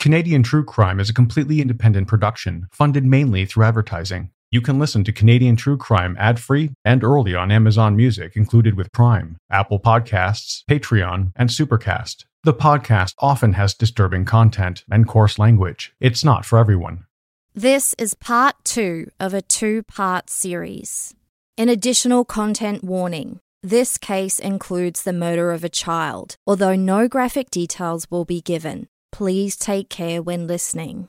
Canadian True Crime is a completely independent production, funded mainly through advertising. You can listen to Canadian True Crime ad-free and early on Amazon Music included with Prime, Apple Podcasts, Patreon, and Supercast. The podcast often has disturbing content and coarse language. It's not for everyone. This is part 2 of a 2-part series. An additional content warning. This case includes the murder of a child, although no graphic details will be given. Please take care when listening.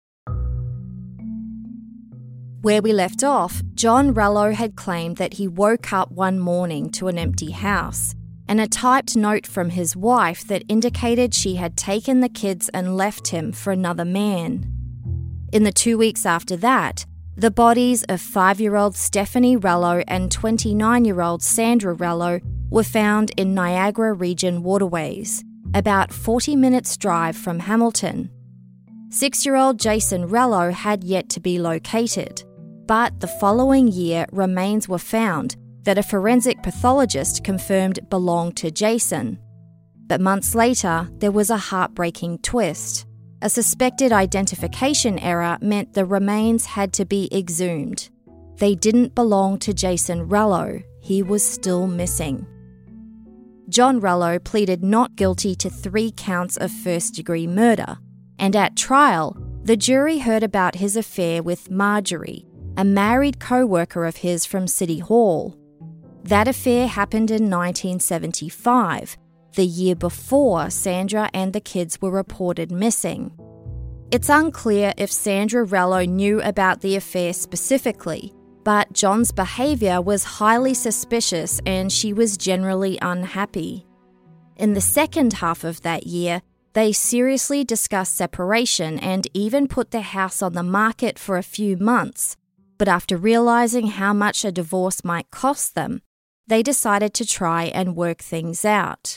Where we left off, John Rello had claimed that he woke up one morning to an empty house and a typed note from his wife that indicated she had taken the kids and left him for another man. In the 2 weeks after that, the bodies of 5-year-old Stephanie Rello and 29-year-old Sandra Rello were found in Niagara Region waterways, about 40 minutes' drive from Hamilton. 6-year-old Jason Rello had yet to be located, but the following year remains were found that a forensic pathologist confirmed belonged to Jason. But months later, there was a heartbreaking twist. A suspected identification error meant the remains had to be exhumed. They didn't belong to Jason Rello. He was still missing. John Rello pleaded not guilty to 3 counts of first-degree murder, and at trial, the jury heard about his affair with Marjorie, a married co-worker of his from City Hall. That affair happened in 1975, the year before Sandra and the kids were reported missing. It's unclear if Sandra Rello knew about the affair specifically, but John's behaviour was highly suspicious and she was generally unhappy. In the second half of that year, they seriously discussed separation and even put their house on the market for a few months, but after realising how much a divorce might cost them, they decided to try and work things out.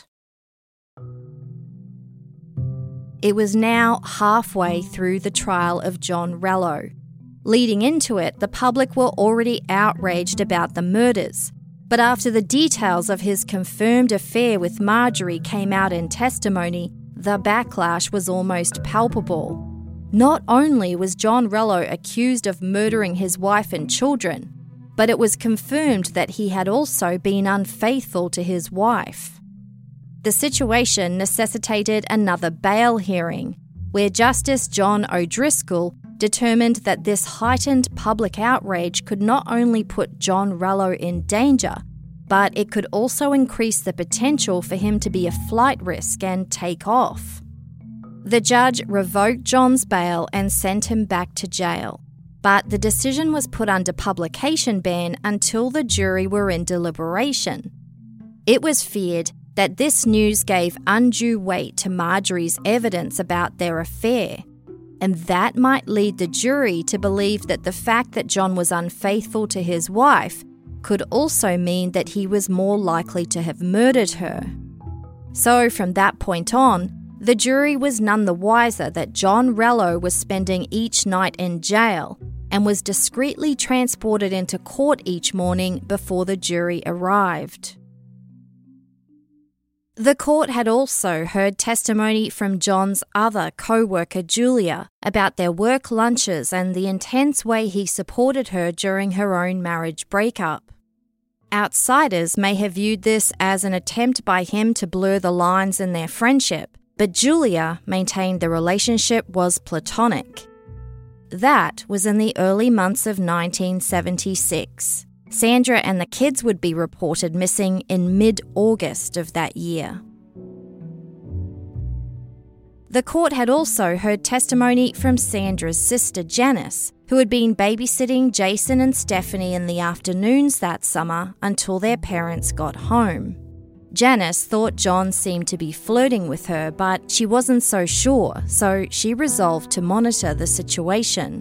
It was now halfway through the trial of John Rello. Leading into it, the public were already outraged about the murders, but after the details of his confirmed affair with Marjorie came out in testimony, the backlash was almost palpable. Not only was John Rello accused of murdering his wife and children, but it was confirmed that he had also been unfaithful to his wife. The situation necessitated another bail hearing, where Justice John O'Driscoll determined that this heightened public outrage could not only put John Rello in danger, but it could also increase the potential for him to be a flight risk and take off. The judge revoked John's bail and sent him back to jail, but the decision was put under publication ban until the jury were in deliberation. It was feared that this news gave undue weight to Marjorie's evidence about their affair, and that might lead the jury to believe that the fact that John was unfaithful to his wife could also mean that he was more likely to have murdered her. So from that point on, the jury was none the wiser that John Rello was spending each night in jail and was discreetly transported into court each morning before the jury arrived. The court had also heard testimony from John's other co-worker Julia about their work lunches and the intense way he supported her during her own marriage breakup. Outsiders may have viewed this as an attempt by him to blur the lines in their friendship, but Julia maintained the relationship was platonic. That was in the early months of 1976. Sandra and the kids would be reported missing in mid-August of that year. The court had also heard testimony from Sandra's sister Janice, who had been babysitting Jason and Stephanie in the afternoons that summer until their parents got home. Janice thought John seemed to be flirting with her, but she wasn't so sure, so she resolved to monitor the situation.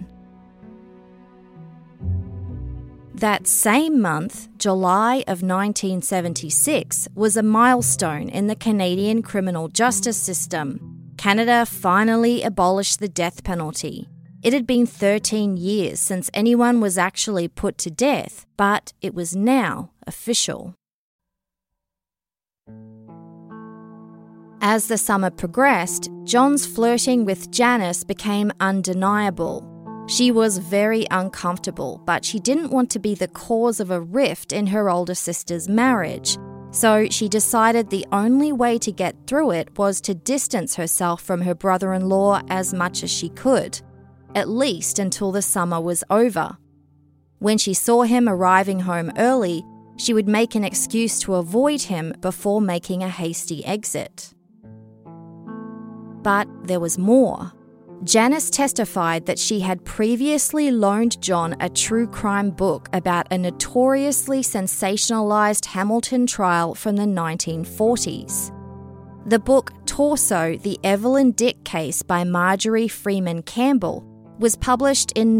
That same month, July of 1976, was a milestone in the Canadian criminal justice system. Canada finally abolished the death penalty. It had been 13 years since anyone was actually put to death, but it was now official. As the summer progressed, John's flirting with Janice became undeniable. She was very uncomfortable, but she didn't want to be the cause of a rift in her older sister's marriage. So she decided the only way to get through it was to distance herself from her brother-in-law as much as she could, at least until the summer was over. When she saw him arriving home early, she would make an excuse to avoid him before making a hasty exit. But there was more. Janice testified that she had previously loaned John a true crime book about a notoriously sensationalized Hamilton trial from the 1940s. The book Torso, The Evelyn Dick Case by Marjorie Freeman Campbell was published in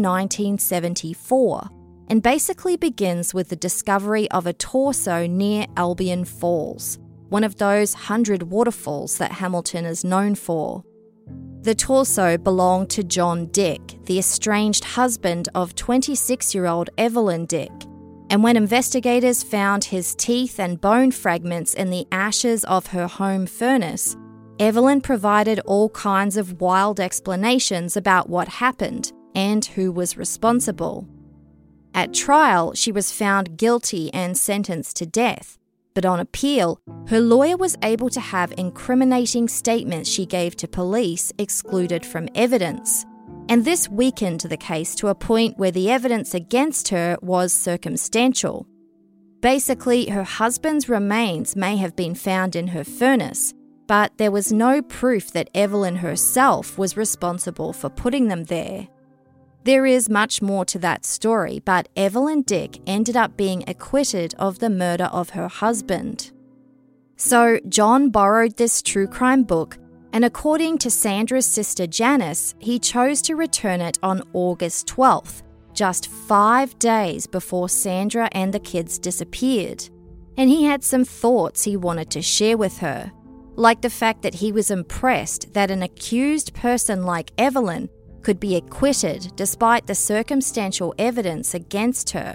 1974 and basically begins with the discovery of a torso near Albion Falls, one of those 100 waterfalls that Hamilton is known for. The torso belonged to John Dick, the estranged husband of 26-year-old Evelyn Dick, and when investigators found his teeth and bone fragments in the ashes of her home furnace, Evelyn provided all kinds of wild explanations about what happened and who was responsible. At trial, she was found guilty and sentenced to death, but on appeal, her lawyer was able to have incriminating statements she gave to police excluded from evidence, and this weakened the case to a point where the evidence against her was circumstantial. Basically, her husband's remains may have been found in her furnace, but there was no proof that Evelyn herself was responsible for putting them there. There is much more to that story, but Evelyn Dick ended up being acquitted of the murder of her husband. So John borrowed this true crime book, and according to Sandra's sister Janice, he chose to return it on August 12th, just 5 days before Sandra and the kids disappeared. And he had some thoughts he wanted to share with her, like the fact that he was impressed that an accused person like Evelyn could be acquitted despite the circumstantial evidence against her.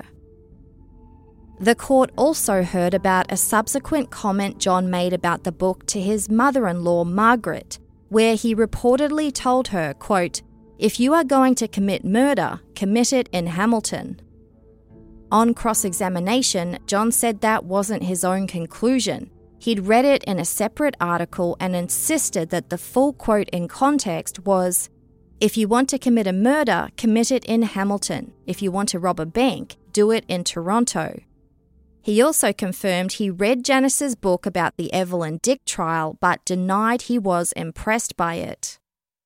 The court also heard about a subsequent comment John made about the book to his mother-in-law, Margaret, where he reportedly told her, quote, "If you are going to commit murder, commit it in Hamilton." On cross-examination, John said that wasn't his own conclusion. He'd read it in a separate article and insisted that the full quote in context was, "If you want to commit a murder, commit it in Hamilton. If you want to rob a bank, do it in Toronto." He also confirmed he read Janice's book about the Evelyn Dick trial, but denied he was impressed by it.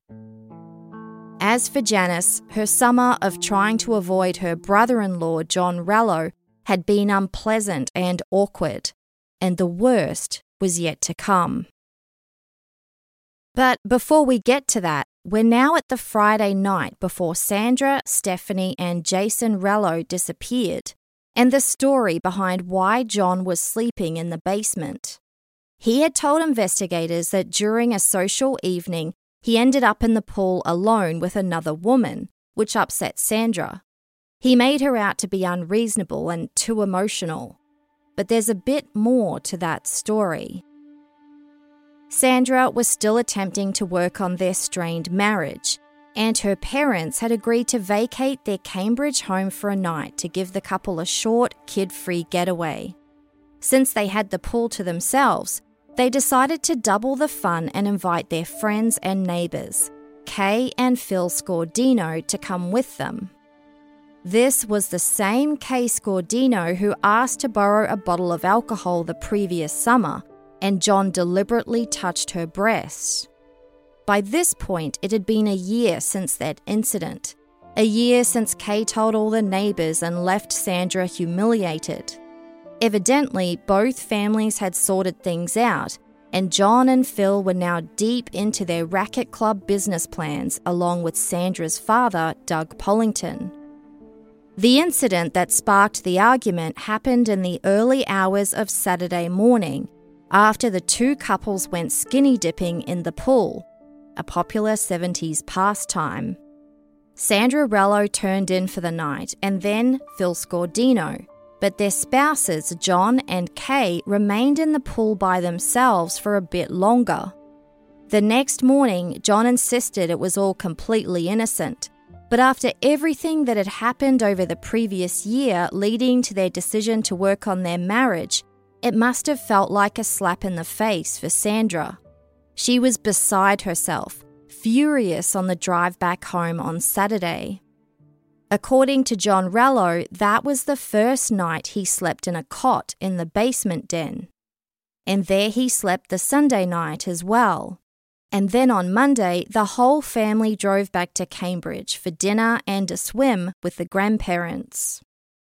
As for Janice, her summer of trying to avoid her brother-in-law, John Rallo, had been unpleasant and awkward, and the worst was yet to come. But before we get to that, we're now at the Friday night before Sandra, Stephanie, and Jason Rallo disappeared, and the story behind why John was sleeping in the basement. He had told investigators that during a social evening, he ended up in the pool alone with another woman, which upset Sandra. He made her out to be unreasonable and too emotional. But there's a bit more to that story. Sandra was still attempting to work on their strained marriage, and her parents had agreed to vacate their Cambridge home for a night to give the couple a short, kid-free getaway. Since they had the pool to themselves, they decided to double the fun and invite their friends and neighbours, Kay and Phil Scordino, to come with them. This was the same Kay Scordino who asked to borrow a bottle of alcohol the previous summer, and John deliberately touched her breasts. By this point, it had been a year since that incident, a year since Kay told all the neighbours and left Sandra humiliated. Evidently, both families had sorted things out, and John and Phil were now deep into their racket club business plans along with Sandra's father, Doug Pollington. The incident that sparked the argument happened in the early hours of Saturday morning, after the two couples went skinny dipping in the pool, a popular 70s pastime. Sandra Rallo turned in for the night, and then Phil Scordino, but their spouses, John and Kay, remained in the pool by themselves for a bit longer, The next morning, John insisted it was all completely innocent. But after everything that had happened over the previous year leading to their decision to work on their marriage, it must have felt like a slap in the face for Sandra. She was beside herself, furious on the drive back home on Saturday. According to John Rallo, that was the first night he slept in a cot in the basement den. And there he slept the Sunday night as well. And then on Monday, the whole family drove back to Cambridge for dinner and a swim with the grandparents.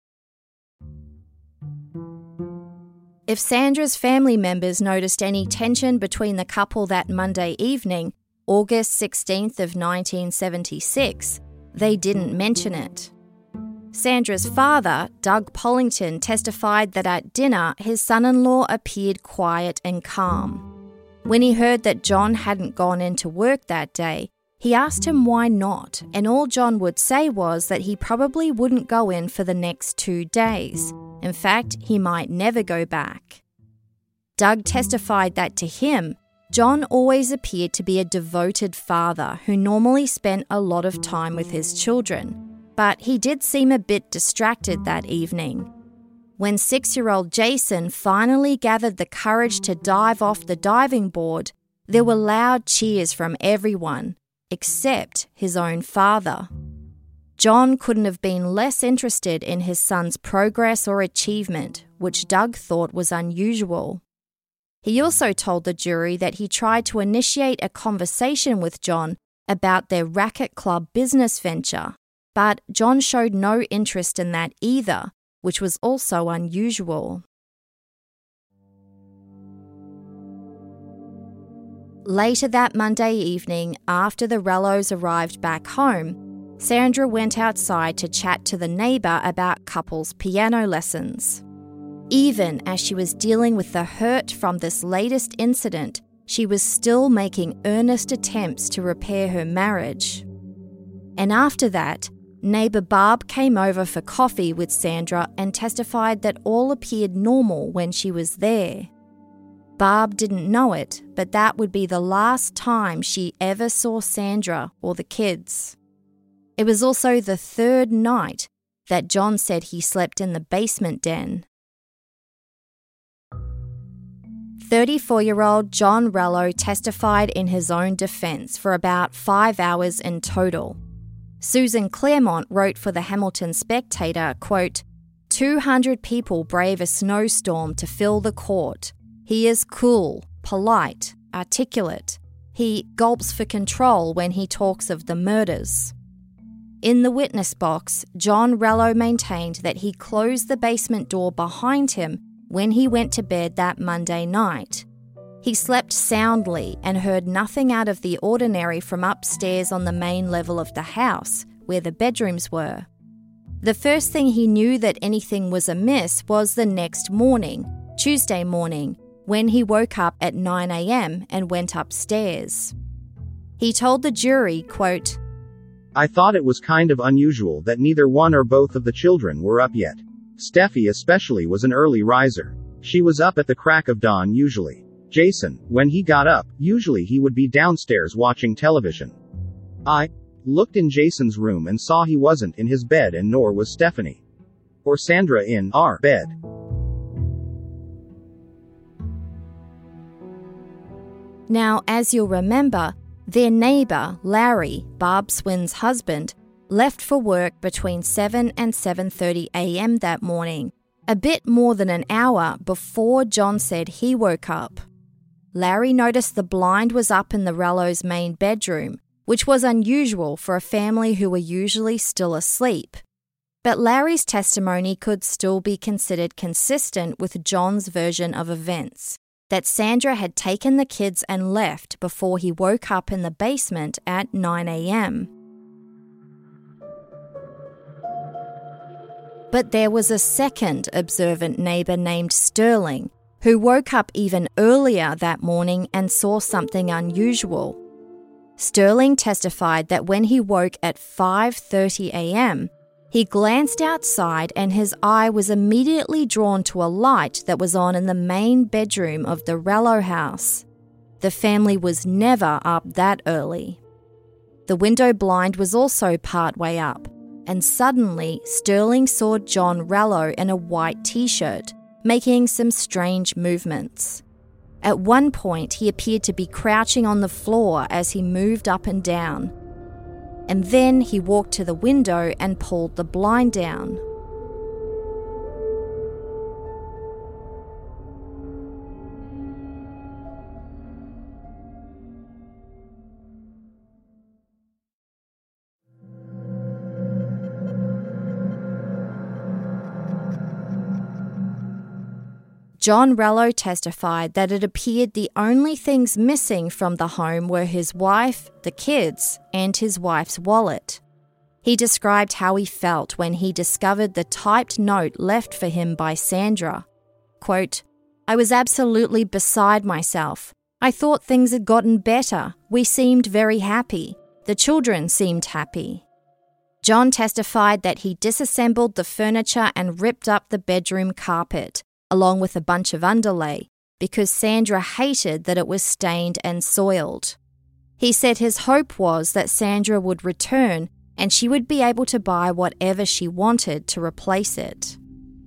If Sandra's family members noticed any tension between the couple that Monday evening, August 16th of 1976, they didn't mention it. Sandra's father, Doug Pollington, testified that at dinner his son-in-law appeared quiet and calm. When he heard that John hadn't gone into work that day, he asked him why not, and all John would say was that he probably wouldn't go in for the next 2 days. In fact, he might never go back. Doug testified that to him, John always appeared to be a devoted father who normally spent a lot of time with his children, but he did seem a bit distracted that evening. When 6-year-old Jason finally gathered the courage to dive off the diving board, there were loud cheers from everyone, except his own father. John couldn't have been less interested in his son's progress or achievement, which Doug thought was unusual. He also told the jury that he tried to initiate a conversation with John about their racket club business venture, but John showed no interest in that either, which was also unusual. Later that Monday evening, after the Rallos arrived back home, Sandra went outside to chat to the neighbour about couples' piano lessons. Even as she was dealing with the hurt from this latest incident, she was still making earnest attempts to repair her marriage. And after that, neighbour Barb came over for coffee with Sandra and testified that all appeared normal when she was there. Barb didn't know it, but that would be the last time she ever saw Sandra or the kids. It was also the third night that John said he slept in the basement den. 34-year-old John Rallo testified in his own defence for about 5 hours in total. Susan Claremont wrote for the Hamilton Spectator, quote, 200 people brave a snowstorm to fill the court. He is cool, polite, articulate. He gulps for control when he talks of the murders. In the witness box, John Rallo maintained that he closed the basement door behind him when he went to bed that Monday night. He slept soundly and heard nothing out of the ordinary from upstairs on the main level of the house, where the bedrooms were. The first thing he knew that anything was amiss was the next morning, Tuesday morning, when he woke up at 9 a.m. and went upstairs. He told the jury, quote, I thought it was kind of unusual that neither one or both of the children were up yet. Steffi especially was an early riser. She was up at the crack of dawn usually. Jason, when he got up, usually he would be downstairs watching television. I looked in Jason's room and saw he wasn't in his bed, and nor was Stephanie or Sandra in our bed. Now, as you'll remember, their neighbour, Larry, Barb Swin's husband, left for work between 7 and 7:30 a.m. that morning, a bit more than an hour before John said he woke up. Larry noticed the blind was up in the Rallos' main bedroom, which was unusual for a family who were usually still asleep. But Larry's testimony could still be considered consistent with John's version of events, that Sandra had taken the kids and left before he woke up in the basement at 9 a.m. But there was a second observant neighbour named Sterling, who woke up even earlier that morning and saw something unusual. Sterling testified that when he woke at 5:30 a.m., he glanced outside and his eye was immediately drawn to a light that was on in the main bedroom of the Rallo house. The family was never up that early. The window blind was also partway up, and suddenly Sterling saw John Rallo in a white t-shirt, making some strange movements. At one point, he appeared to be crouching on the floor as he moved up and down. And then he walked to the window and pulled the blind down. John Rallo testified that it appeared the only things missing from the home were his wife, the kids, and his wife's wallet. He described how he felt when he discovered the typed note left for him by Sandra. Quote, "I was absolutely beside myself. I thought things had gotten better. We seemed very happy. The children seemed happy." John testified that he disassembled the furniture and ripped up the bedroom carpet, along with a bunch of underlay, because Sandra hated that it was stained and soiled. He said his hope was that Sandra would return and she would be able to buy whatever she wanted to replace it.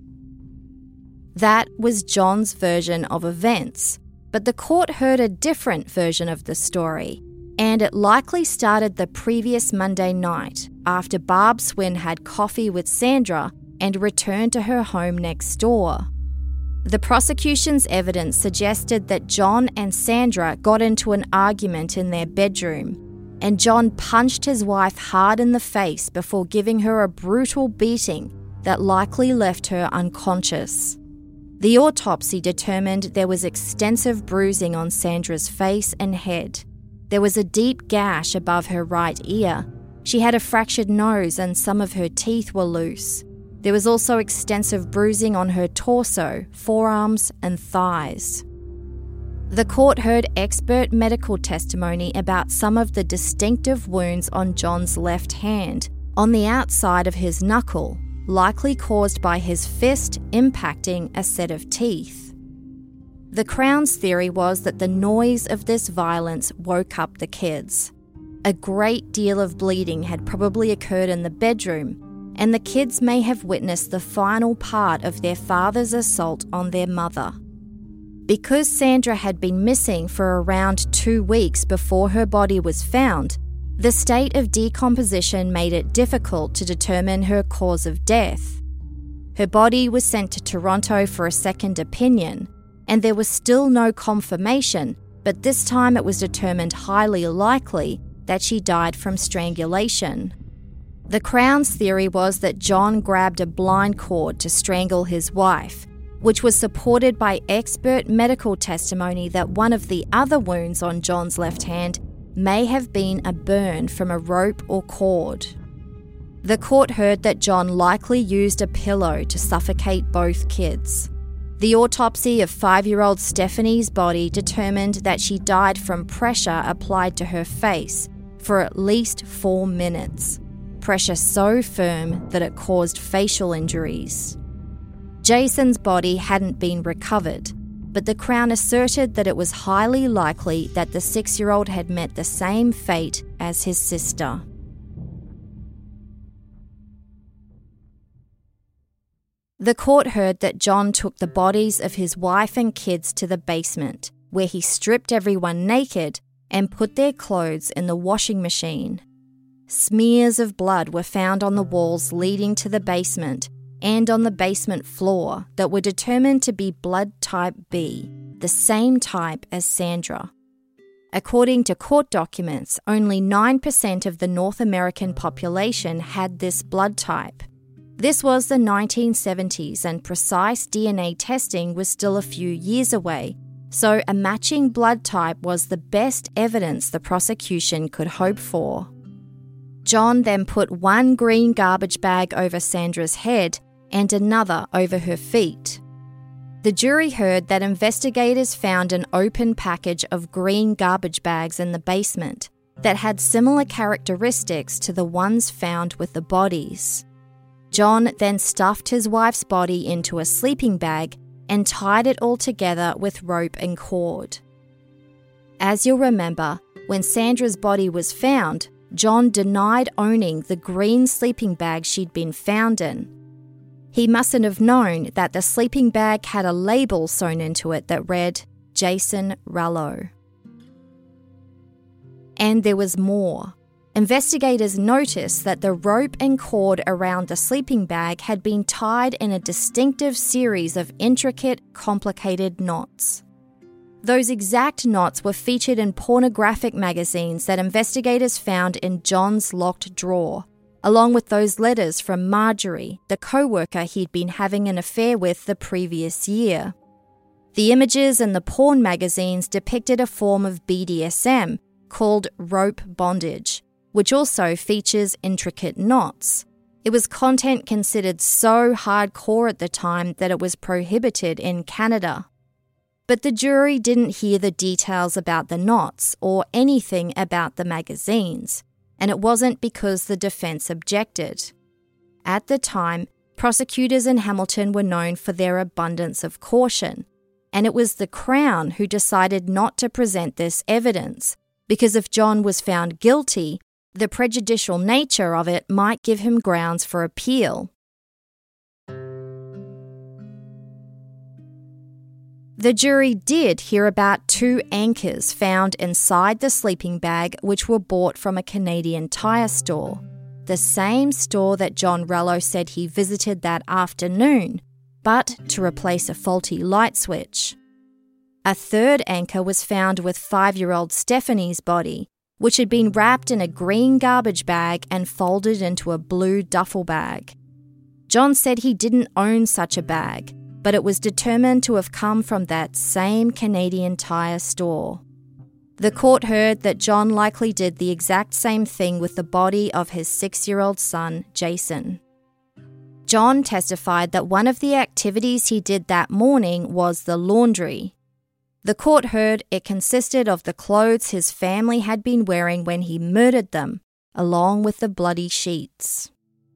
That was John's version of events, but the court heard a different version of the story, and it likely started the previous Monday night after Barb Swin had coffee with Sandra and returned to her home next door. The prosecution's evidence suggested that John and Sandra got into an argument in their bedroom, and John punched his wife hard in the face before giving her a brutal beating that likely left her unconscious. The autopsy determined there was extensive bruising on Sandra's face and head. There was a deep gash above her right ear. She had a fractured nose and some of her teeth were loose. There was also extensive bruising on her torso, forearms, and thighs. The court heard expert medical testimony about some of the distinctive wounds on John's left hand, on the outside of his knuckle, likely caused by his fist impacting a set of teeth. The Crown's theory was that the noise of this violence woke up the kids. A great deal of bleeding had probably occurred in the bedroom, and the kids may have witnessed the final part of their father's assault on their mother. Because Sandra had been missing for around 2 weeks before her body was found, the state of decomposition made it difficult to determine her cause of death. Her body was sent to Toronto for a second opinion, and there was still no confirmation, but this time it was determined highly likely that she died from strangulation. The Crown's theory was that John grabbed a blind cord to strangle his wife, which was supported by expert medical testimony that one of the other wounds on John's left hand may have been a burn from a rope or cord. The court heard that John likely used a pillow to suffocate both kids. The autopsy of 5-year-old Stephanie's body determined that she died from pressure applied to her face for at least 4 minutes. Pressure so firm that it caused facial injuries. Jason's body hadn't been recovered, but the Crown asserted that it was highly likely that the 6-year-old had met the same fate as his sister. The court heard that John took the bodies of his wife and kids to the basement, where he stripped everyone naked and put their clothes in the washing machine. Smears of blood were found on the walls leading to the basement and on the basement floor that were determined to be blood type B, the same type as Sandra. According to court documents, only 9% of the North American population had this blood type. This was the 1970s and precise DNA testing was still a few years away, so a matching blood type was the best evidence the prosecution could hope for. John then put one green garbage bag over Sandra's head and another over her feet. The jury heard that investigators found an open package of green garbage bags in the basement that had similar characteristics to the ones found with the bodies. John then stuffed his wife's body into a sleeping bag and tied it all together with rope and cord. As you'll remember, when Sandra's body was found, John denied owning the green sleeping bag she'd been found in. He mustn't have known that the sleeping bag had a label sewn into it that read, Jason Rallo. And there was more. Investigators noticed that the rope and cord around the sleeping bag had been tied in a distinctive series of intricate, complicated knots. Those exact knots were featured in pornographic magazines that investigators found in John's locked drawer, along with those letters from Marjorie, the co-worker he'd been having an affair with the previous year. The images in the porn magazines depicted a form of BDSM called rope bondage, which also features intricate knots. It was content considered so hardcore at the time that it was prohibited in Canada. But the jury didn't hear the details about the knots or anything about the magazines, and it wasn't because the defense objected. At the time, prosecutors in Hamilton were known for their abundance of caution, and it was the Crown who decided not to present this evidence, because if John was found guilty, the prejudicial nature of it might give him grounds for appeal. The jury did hear about 2 anchors found inside the sleeping bag which were bought from a Canadian Tire store, the same store that John Rallo said he visited that afternoon, but to replace a faulty light switch. A 3rd anchor was found with 5-year-old Stephanie's body, which had been wrapped in a green garbage bag and folded into a blue duffel bag. John said he didn't own such a bag, but it was determined to have come from that same Canadian Tire store. The court heard that John likely did the exact same thing with the body of his 6-year-old son, Jason. John testified that one of the activities he did that morning was the laundry. The court heard it consisted of the clothes his family had been wearing when he murdered them, along with the bloody sheets.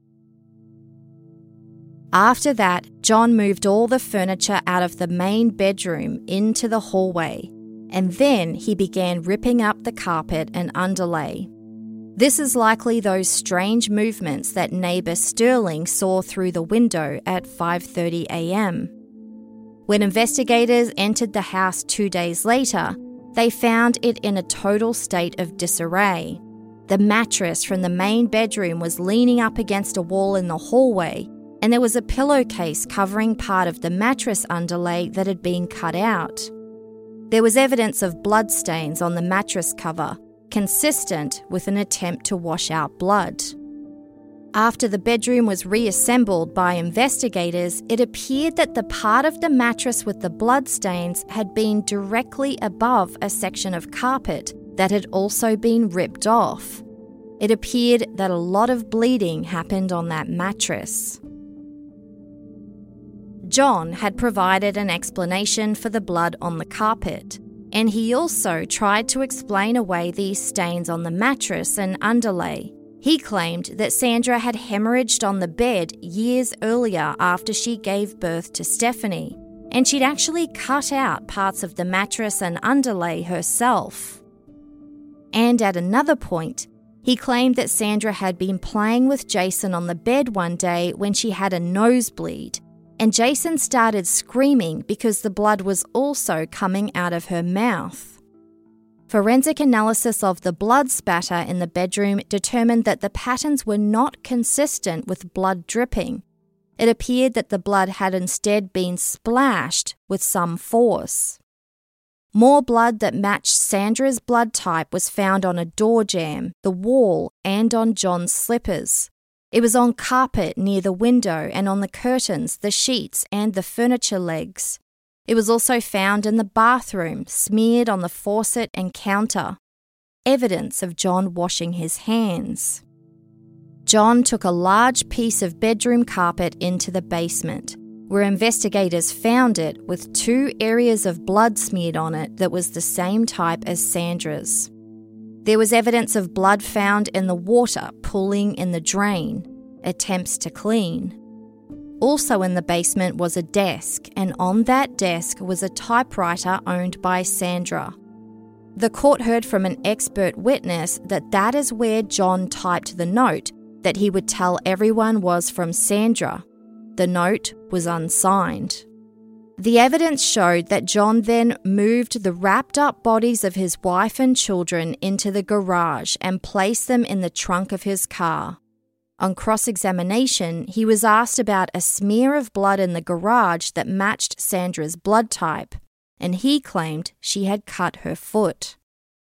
After that, John moved all the furniture out of the main bedroom into the hallway, and then he began ripping up the carpet and underlay. This is likely those strange movements that neighbour Sterling saw through the window at 5:30 a.m. When investigators entered the house 2 days later, they found it in a total state of disarray. The mattress from the main bedroom was leaning up against a wall in the hallway, and there was a pillowcase covering part of the mattress underlay that had been cut out. There was evidence of bloodstains on the mattress cover, consistent with an attempt to wash out blood. After the bedroom was reassembled by investigators, it appeared that the part of the mattress with the bloodstains had been directly above a section of carpet that had also been ripped off. It appeared that a lot of bleeding happened on that mattress. John had provided an explanation for the blood on the carpet, and he also tried to explain away these stains on the mattress and underlay. He claimed that Sandra had hemorrhaged on the bed years earlier after she gave birth to Stephanie, and she'd actually cut out parts of the mattress and underlay herself. And at another point, he claimed that Sandra had been playing with Jason on the bed one day when she had a nosebleed, and Jason started screaming because the blood was also coming out of her mouth. Forensic analysis of the blood spatter in the bedroom determined that the patterns were not consistent with blood dripping. It appeared that the blood had instead been splashed with some force. More blood that matched Sandra's blood type was found on a door jamb, the wall, and on John's slippers. It was on carpet near the window and on the curtains, the sheets, and the furniture legs. It was also found in the bathroom, smeared on the faucet and counter. Evidence of John washing his hands. John took a large piece of bedroom carpet into the basement, where investigators found it with 2 areas of blood smeared on it that was the same type as Sandra's. There was evidence of blood found in the water pooling in the drain, attempts to clean. Also in the basement was a desk, and on that desk was a typewriter owned by Sandra. The court heard from an expert witness that is where John typed the note that he would tell everyone was from Sandra. The note was unsigned. The evidence showed that John then moved the wrapped-up bodies of his wife and children into the garage and placed them in the trunk of his car. On cross-examination, he was asked about a smear of blood in the garage that matched Sandra's blood type, and he claimed she had cut her foot.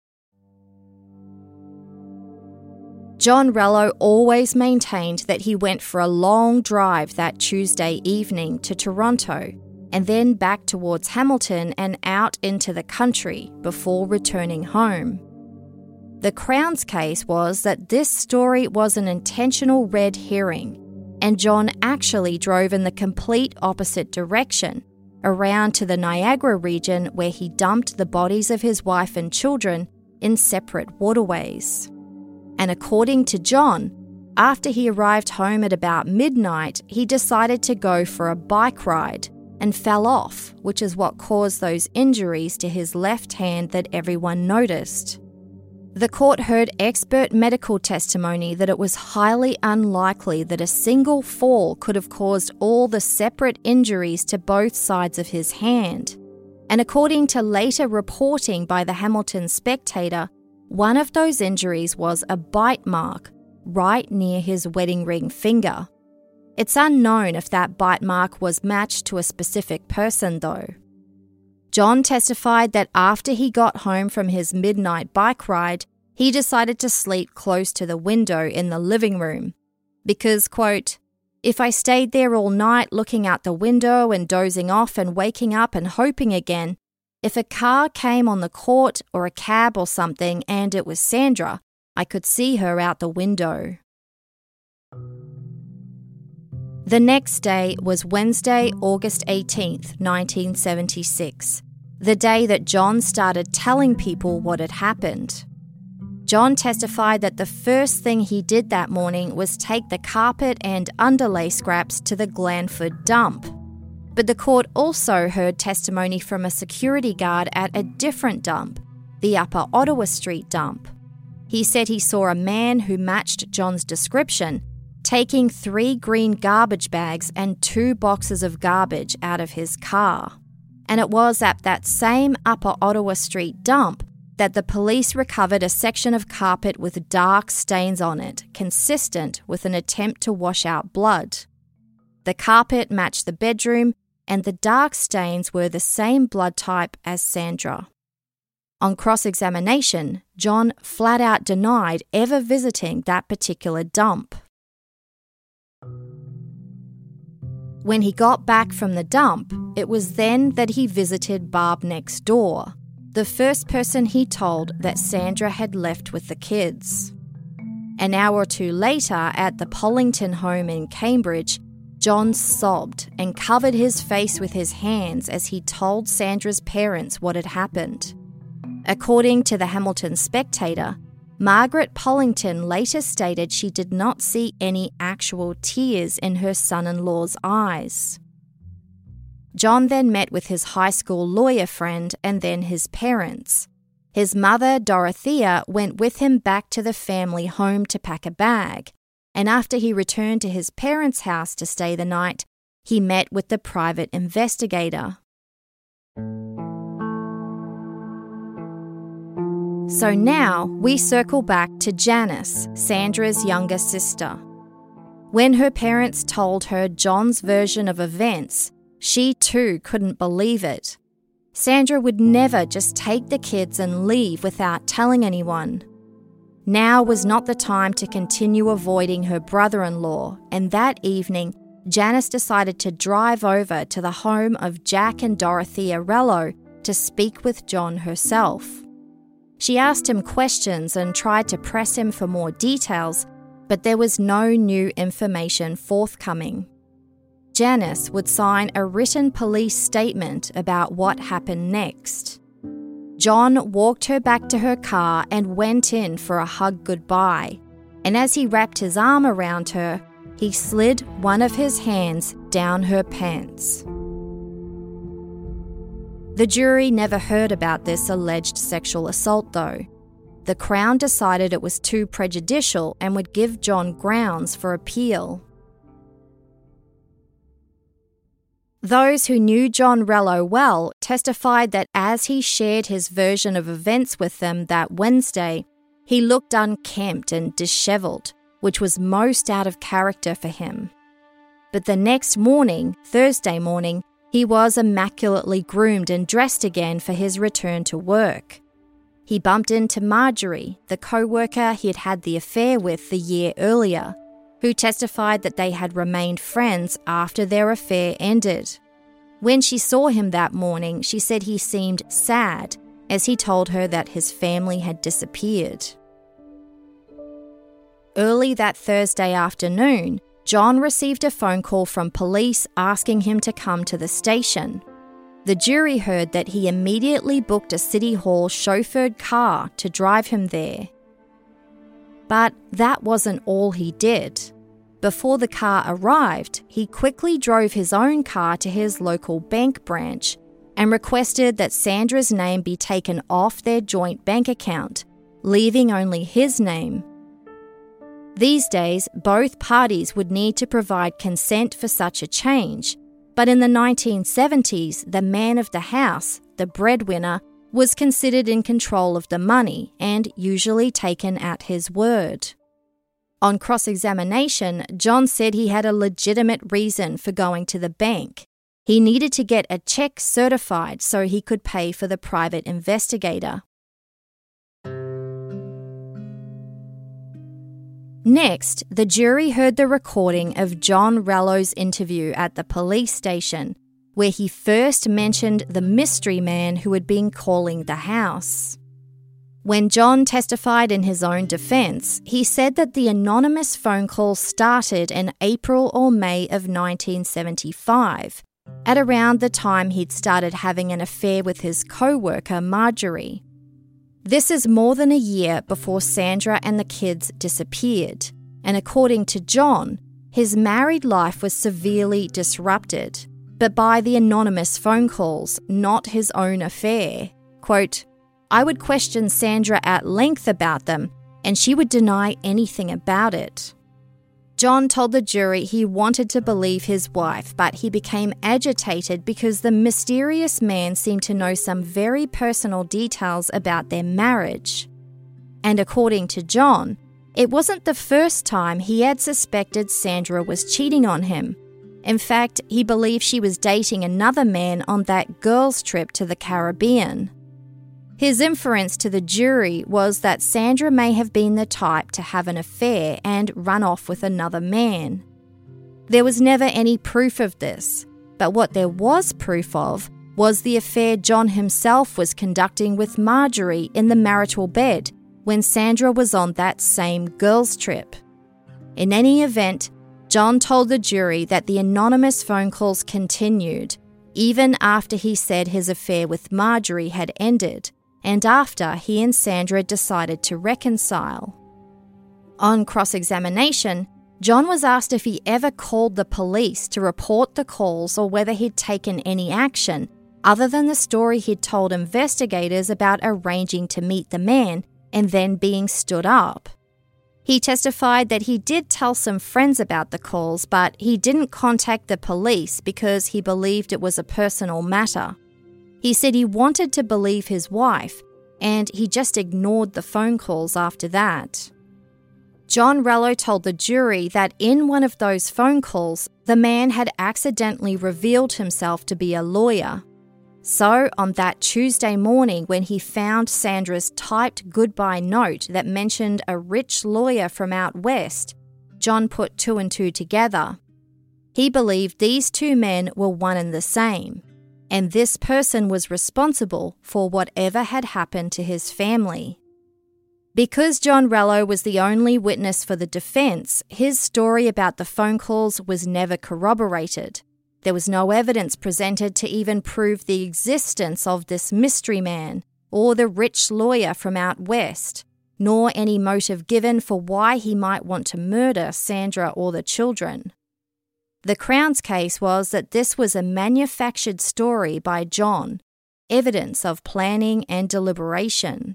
John Rello always maintained that he went for a long drive that Tuesday evening to Toronto and then back towards Hamilton and out into the country before returning home. The Crown's case was that this story was an intentional red herring, and John actually drove in the complete opposite direction, around to the Niagara region where he dumped the bodies of his wife and children in separate waterways. And according to John, after he arrived home at about midnight, he decided to go for a bike ride and fell off, which is what caused those injuries to his left hand that everyone noticed. The court heard expert medical testimony that it was highly unlikely that a single fall could have caused all the separate injuries to both sides of his hand. And according to later reporting by the Hamilton Spectator, one of those injuries was a bite mark right near his wedding ring finger. It's unknown if that bite mark was matched to a specific person, though. John testified that after he got home from his midnight bike ride, he decided to sleep close to the window in the living room because, quote, "If I stayed there all night looking out the window and dozing off and waking up and hoping again, if a car came on the court or a cab or something and it was Sandra, I could see her out the window." The next day was Wednesday, August 18th, 1976, the day that John started telling people what had happened. John testified that the first thing he did that morning was take the carpet and underlay scraps to the Glanford dump. But the court also heard testimony from a security guard at a different dump, the Upper Ottawa Street dump. He said he saw a man who matched John's description taking 3 green garbage bags and 2 boxes of garbage out of his car. And it was at that same Upper Ottawa Street dump that the police recovered a section of carpet with dark stains on it, consistent with an attempt to wash out blood. The carpet matched the bedroom, and the dark stains were the same blood type as Sandra. On cross-examination, John flat out denied ever visiting that particular dump. When he got back from the dump, it was then that he visited Barb next door, the first person he told that Sandra had left with the kids. An hour or two later, at the Pollington home in Cambridge, John sobbed and covered his face with his hands as he told Sandra's parents what had happened. According to the Hamilton Spectator, Margaret Pollington later stated she did not see any actual tears in her son-in-law's eyes. John then met with his high school lawyer friend and then his parents. His mother, Dorothea, went with him back to the family home to pack a bag, and after he returned to his parents' house to stay the night, he met with the private investigator. So now we circle back to Janice, Sandra's younger sister. When her parents told her John's version of events, she too couldn't believe it. Sandra would never just take the kids and leave without telling anyone. Now was not the time to continue avoiding her brother-in-law, and that evening, Janice decided to drive over to the home of Jack and Dorothea Rello to speak with John herself. She asked him questions and tried to press him for more details, but there was no new information forthcoming. Janice would sign a written police statement about what happened next. John walked her back to her car and went in for a hug goodbye, and as he wrapped his arm around her, he slid one of his hands down her pants. The jury never heard about this alleged sexual assault, though. The Crown decided it was too prejudicial and would give John grounds for appeal. Those who knew John Rello well testified that as he shared his version of events with them that Wednesday, he looked unkempt and dishevelled, which was most out of character for him. But the next morning, Thursday morning, he was immaculately groomed and dressed again for his return to work. He bumped into Marjorie, the co-worker he had had the affair with the year earlier, who testified that they had remained friends after their affair ended. When she saw him that morning, she said he seemed sad as he told her that his family had disappeared. Early that Thursday afternoon, John received a phone call from police asking him to come to the station. The jury heard that he immediately booked a City Hall chauffeured car to drive him there. But that wasn't all he did. Before the car arrived, he quickly drove his own car to his local bank branch and requested that Sandra's name be taken off their joint bank account, leaving only his name. These days, both parties would need to provide consent for such a change, but in the 1970s, the man of the house, the breadwinner, was considered in control of the money and usually taken at his word. On cross-examination, John said he had a legitimate reason for going to the bank. He needed to get a check certified so he could pay for the private investigator. Next, the jury heard the recording of John Rello's interview at the police station, where he first mentioned the mystery man who had been calling the house. When John testified in his own defence, he said that the anonymous phone call started in April or May of 1975, at around the time he'd started having an affair with his co-worker Marjorie. This is more than a year before Sandra and the kids disappeared, and according to John, his married life was severely disrupted, but by the anonymous phone calls, not his own affair. Quote, "I would question Sandra at length about them, and she would deny anything about it." John told the jury he wanted to believe his wife, but he became agitated because the mysterious man seemed to know some very personal details about their marriage. And according to John, it wasn't the first time he had suspected Sandra was cheating on him. In fact, he believed she was dating another man on that girls' trip to the Caribbean. His inference to the jury was that Sandra may have been the type to have an affair and run off with another man. There was never any proof of this, but what there was proof of was the affair John himself was conducting with Marjorie in the marital bed when Sandra was on that same girls' trip. In any event, John told the jury that the anonymous phone calls continued, even after he said his affair with Marjorie had ended, and after he and Sandra decided to reconcile. On cross-examination, John was asked if he ever called the police to report the calls or whether he'd taken any action, other than the story he'd told investigators about arranging to meet the man and then being stood up. He testified that he did tell some friends about the calls, but he didn't contact the police because he believed it was a personal matter. He said he wanted to believe his wife, and he just ignored the phone calls after that. John Rello told the jury that in one of those phone calls, the man had accidentally revealed himself to be a lawyer. So, on that Tuesday morning when he found Sandra's typed goodbye note that mentioned a rich lawyer from out west, John put two and two together. He believed these two men were one and the same, and this person was responsible for whatever had happened to his family. Because John Rello was the only witness for the defence, his story about the phone calls was never corroborated. There was no evidence presented to even prove the existence of this mystery man or the rich lawyer from out west, nor any motive given for why he might want to murder Sandra or the children. The Crown's case was that this was a manufactured story by John, evidence of planning and deliberation.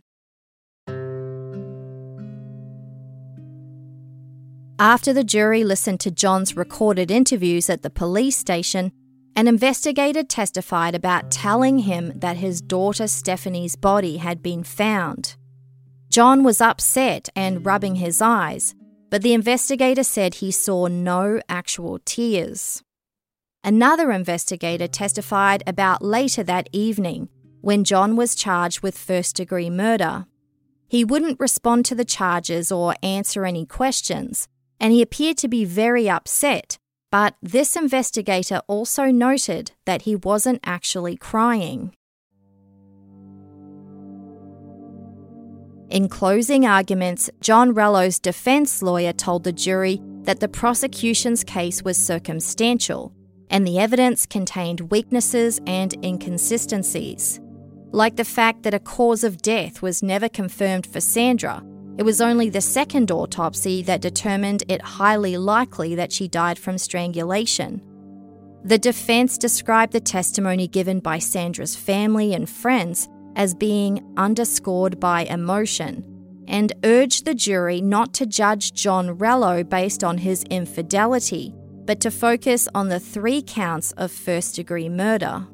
After the jury listened to John's recorded interviews at the police station, an investigator testified about telling him that his daughter Stephanie's body had been found. John was upset and rubbing his eyes, but the investigator said he saw no actual tears. Another investigator testified about later that evening when John was charged with first-degree murder. He wouldn't respond to the charges or answer any questions, and he appeared to be very upset, but this investigator also noted that he wasn't actually crying. In closing arguments, John Rello's defense lawyer told the jury that the prosecution's case was circumstantial and the evidence contained weaknesses and inconsistencies. Like the fact that a cause of death was never confirmed for Sandra, it was only the second autopsy that determined it highly likely that she died from strangulation. The defense described the testimony given by Sandra's family and friends as being underscored by emotion, and urged the jury not to judge John Rello based on his infidelity, but to focus on the 3 counts of first-degree murder.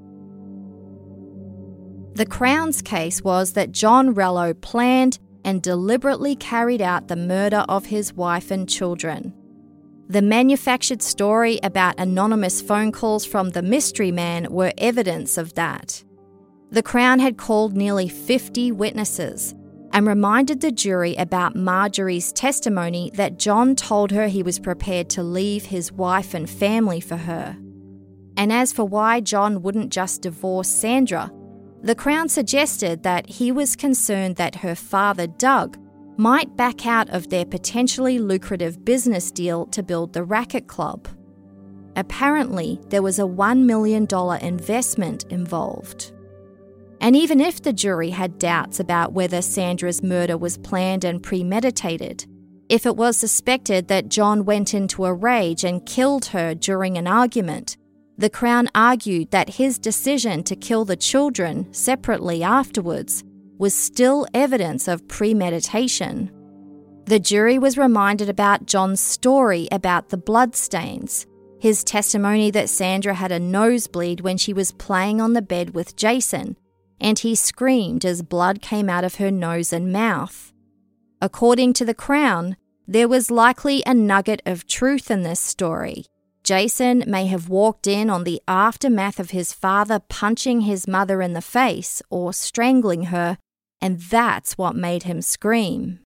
The Crown's case was that John Rello planned and deliberately carried out the murder of his wife and children. The manufactured story about anonymous phone calls from the mystery man were evidence of that. The Crown had called nearly 50 witnesses and reminded the jury about Marjorie's testimony that John told her he was prepared to leave his wife and family for her. And as for why John wouldn't just divorce Sandra, the Crown suggested that he was concerned that her father, Doug, might back out of their potentially lucrative business deal to build the racket club. Apparently, there was a $1 million investment involved. And even if the jury had doubts about whether Sandra's murder was planned and premeditated, if it was suspected that John went into a rage and killed her during an argument, the Crown argued that his decision to kill the children separately afterwards was still evidence of premeditation. The jury was reminded about John's story about the bloodstains, his testimony that Sandra had a nosebleed when she was playing on the bed with Jason, and he screamed as blood came out of her nose and mouth. According to the Crown, there was likely a nugget of truth in this story. Jason may have walked in on the aftermath of his father punching his mother in the face or strangling her, and that's what made him scream.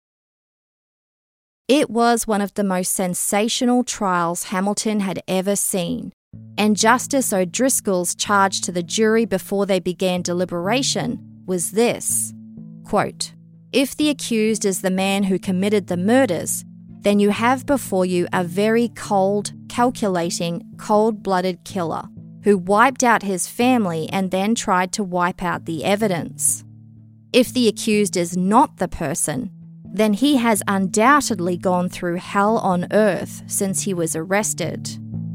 It was one of the most sensational trials Hamilton had ever seen, and Justice O'Driscoll's charge to the jury before they began deliberation was this, quote, "If the accused is the man who committed the murders, then you have before you a very cold, calculating, cold-blooded killer who wiped out his family and then tried to wipe out the evidence. If the accused is not the person, then he has undoubtedly gone through hell on earth since he was arrested."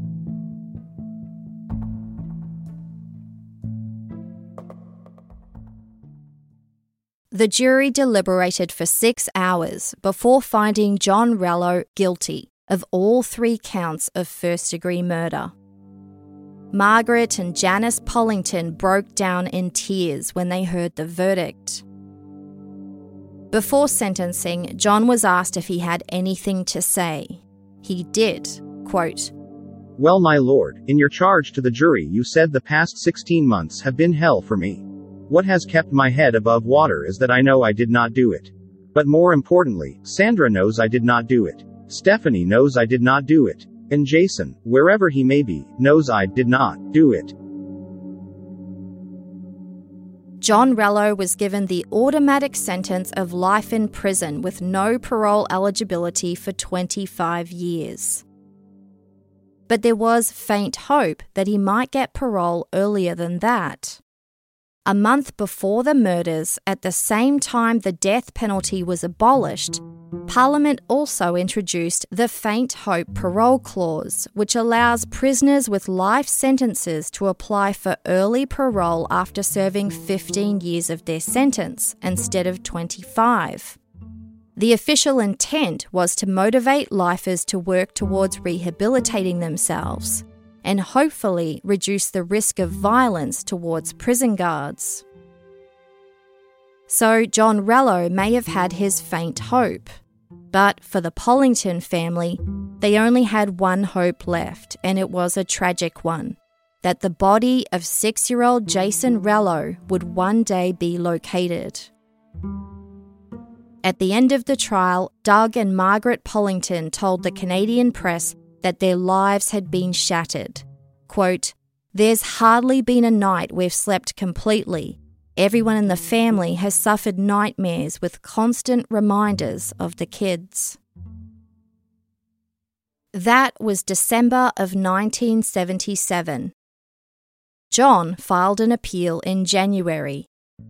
The jury deliberated for 6 hours before finding John Rello guilty of all 3 counts of first-degree murder. Margaret and Janice Pollington broke down in tears when they heard the verdict. Before sentencing, John was asked if he had anything to say. He did, quote, "Well, my lord, in your charge to the jury you said the past 16 months have been hell for me. What has kept my head above water is that I know I did not do it. But more importantly, Sandra knows I did not do it. Stephanie knows I did not do it. And Jason, wherever he may be, knows I did not do it." John Rello was given the automatic sentence of life in prison with no parole eligibility for 25 years. But there was faint hope that he might get parole earlier than that. A month before the murders, at the same time the death penalty was abolished, Parliament also introduced the Faint Hope Parole Clause, which allows prisoners with life sentences to apply for early parole after serving 15 years of their sentence instead of 25. The official intent was to motivate lifers to work towards rehabilitating themselves and hopefully reduce the risk of violence towards prison guards. So John Rello may have had his faint hope, but for the Pollington family, they only had one hope left, and it was a tragic one, that the body of 6-year-old Jason Rello would one day be located. At the end of the trial, Doug and Margaret Pollington told the Canadian press that their lives had been shattered. Quote, "There's hardly been a night we've slept completely. Everyone in the family has suffered nightmares with constant reminders of the kids." That was December of 1977. John filed an appeal in January.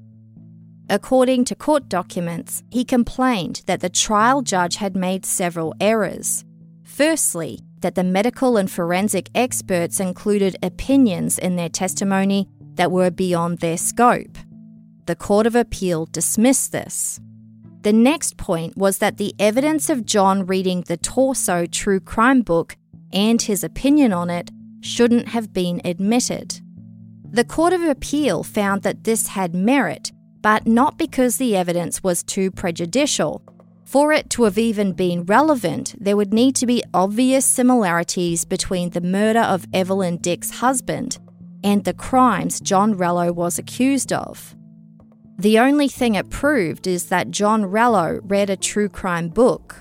According to court documents, he complained that the trial judge had made several errors. Firstly, that the medical and forensic experts included opinions in their testimony that were beyond their scope. The Court of Appeal dismissed this. The next point was that the evidence of John reading the Torso true crime book and his opinion on it shouldn't have been admitted. The Court of Appeal found that this had merit, but not because the evidence was too prejudicial. For it to have even been relevant, there would need to be obvious similarities between the murder of Evelyn Dick's husband and the crimes John Rello was accused of. The only thing it proved is that John Rello read a true crime book.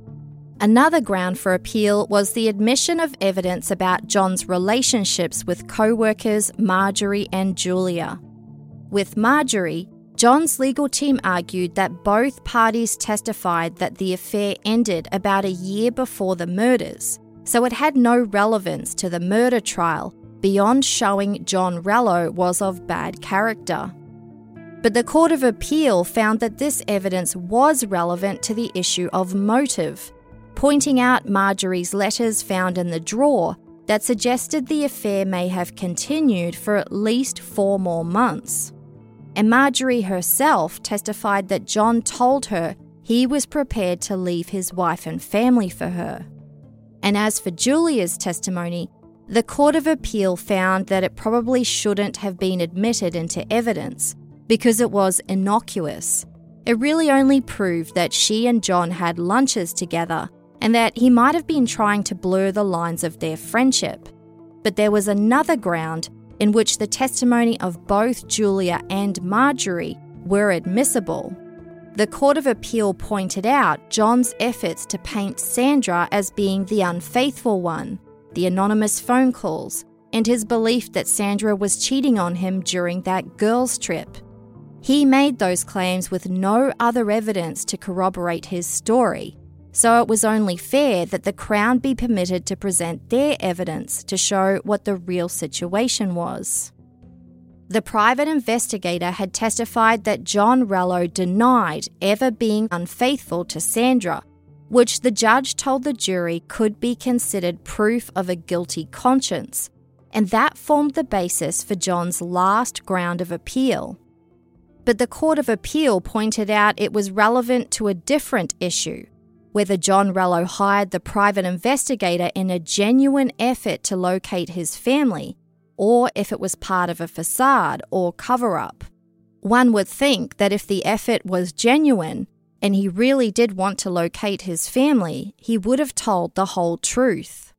Another ground for appeal was the admission of evidence about John's relationships with co-workers Marjorie and Julia. With Marjorie, John's legal team argued that both parties testified that the affair ended about a year before the murders, so it had no relevance to the murder trial beyond showing John Rello was of bad character. But the Court of Appeal found that this evidence was relevant to the issue of motive, pointing out Marjorie's letters found in the drawer that suggested the affair may have continued for at least 4 more months. And Marjorie herself testified that John told her he was prepared to leave his wife and family for her. And as for Julia's testimony, the Court of Appeal found that it probably shouldn't have been admitted into evidence because it was innocuous. It really only proved that she and John had lunches together and that he might have been trying to blur the lines of their friendship. But there was another ground in which the testimony of both Julia and Marjorie were admissible. The Court of Appeal pointed out John's efforts to paint Sandra as being the unfaithful one, the anonymous phone calls, and his belief that Sandra was cheating on him during that girls' trip. He made those claims with no other evidence to corroborate his story, so it was only fair that the Crown be permitted to present their evidence to show what the real situation was. The private investigator had testified that John Rello denied ever being unfaithful to Sandra, which the judge told the jury could be considered proof of a guilty conscience, and that formed the basis for John's last ground of appeal. But the Court of Appeal pointed out it was relevant to a different issue, whether John Rello hired the private investigator in a genuine effort to locate his family, or if it was part of a facade or cover-up. One would think that if the effort was genuine, and he really did want to locate his family, he would have told the whole truth.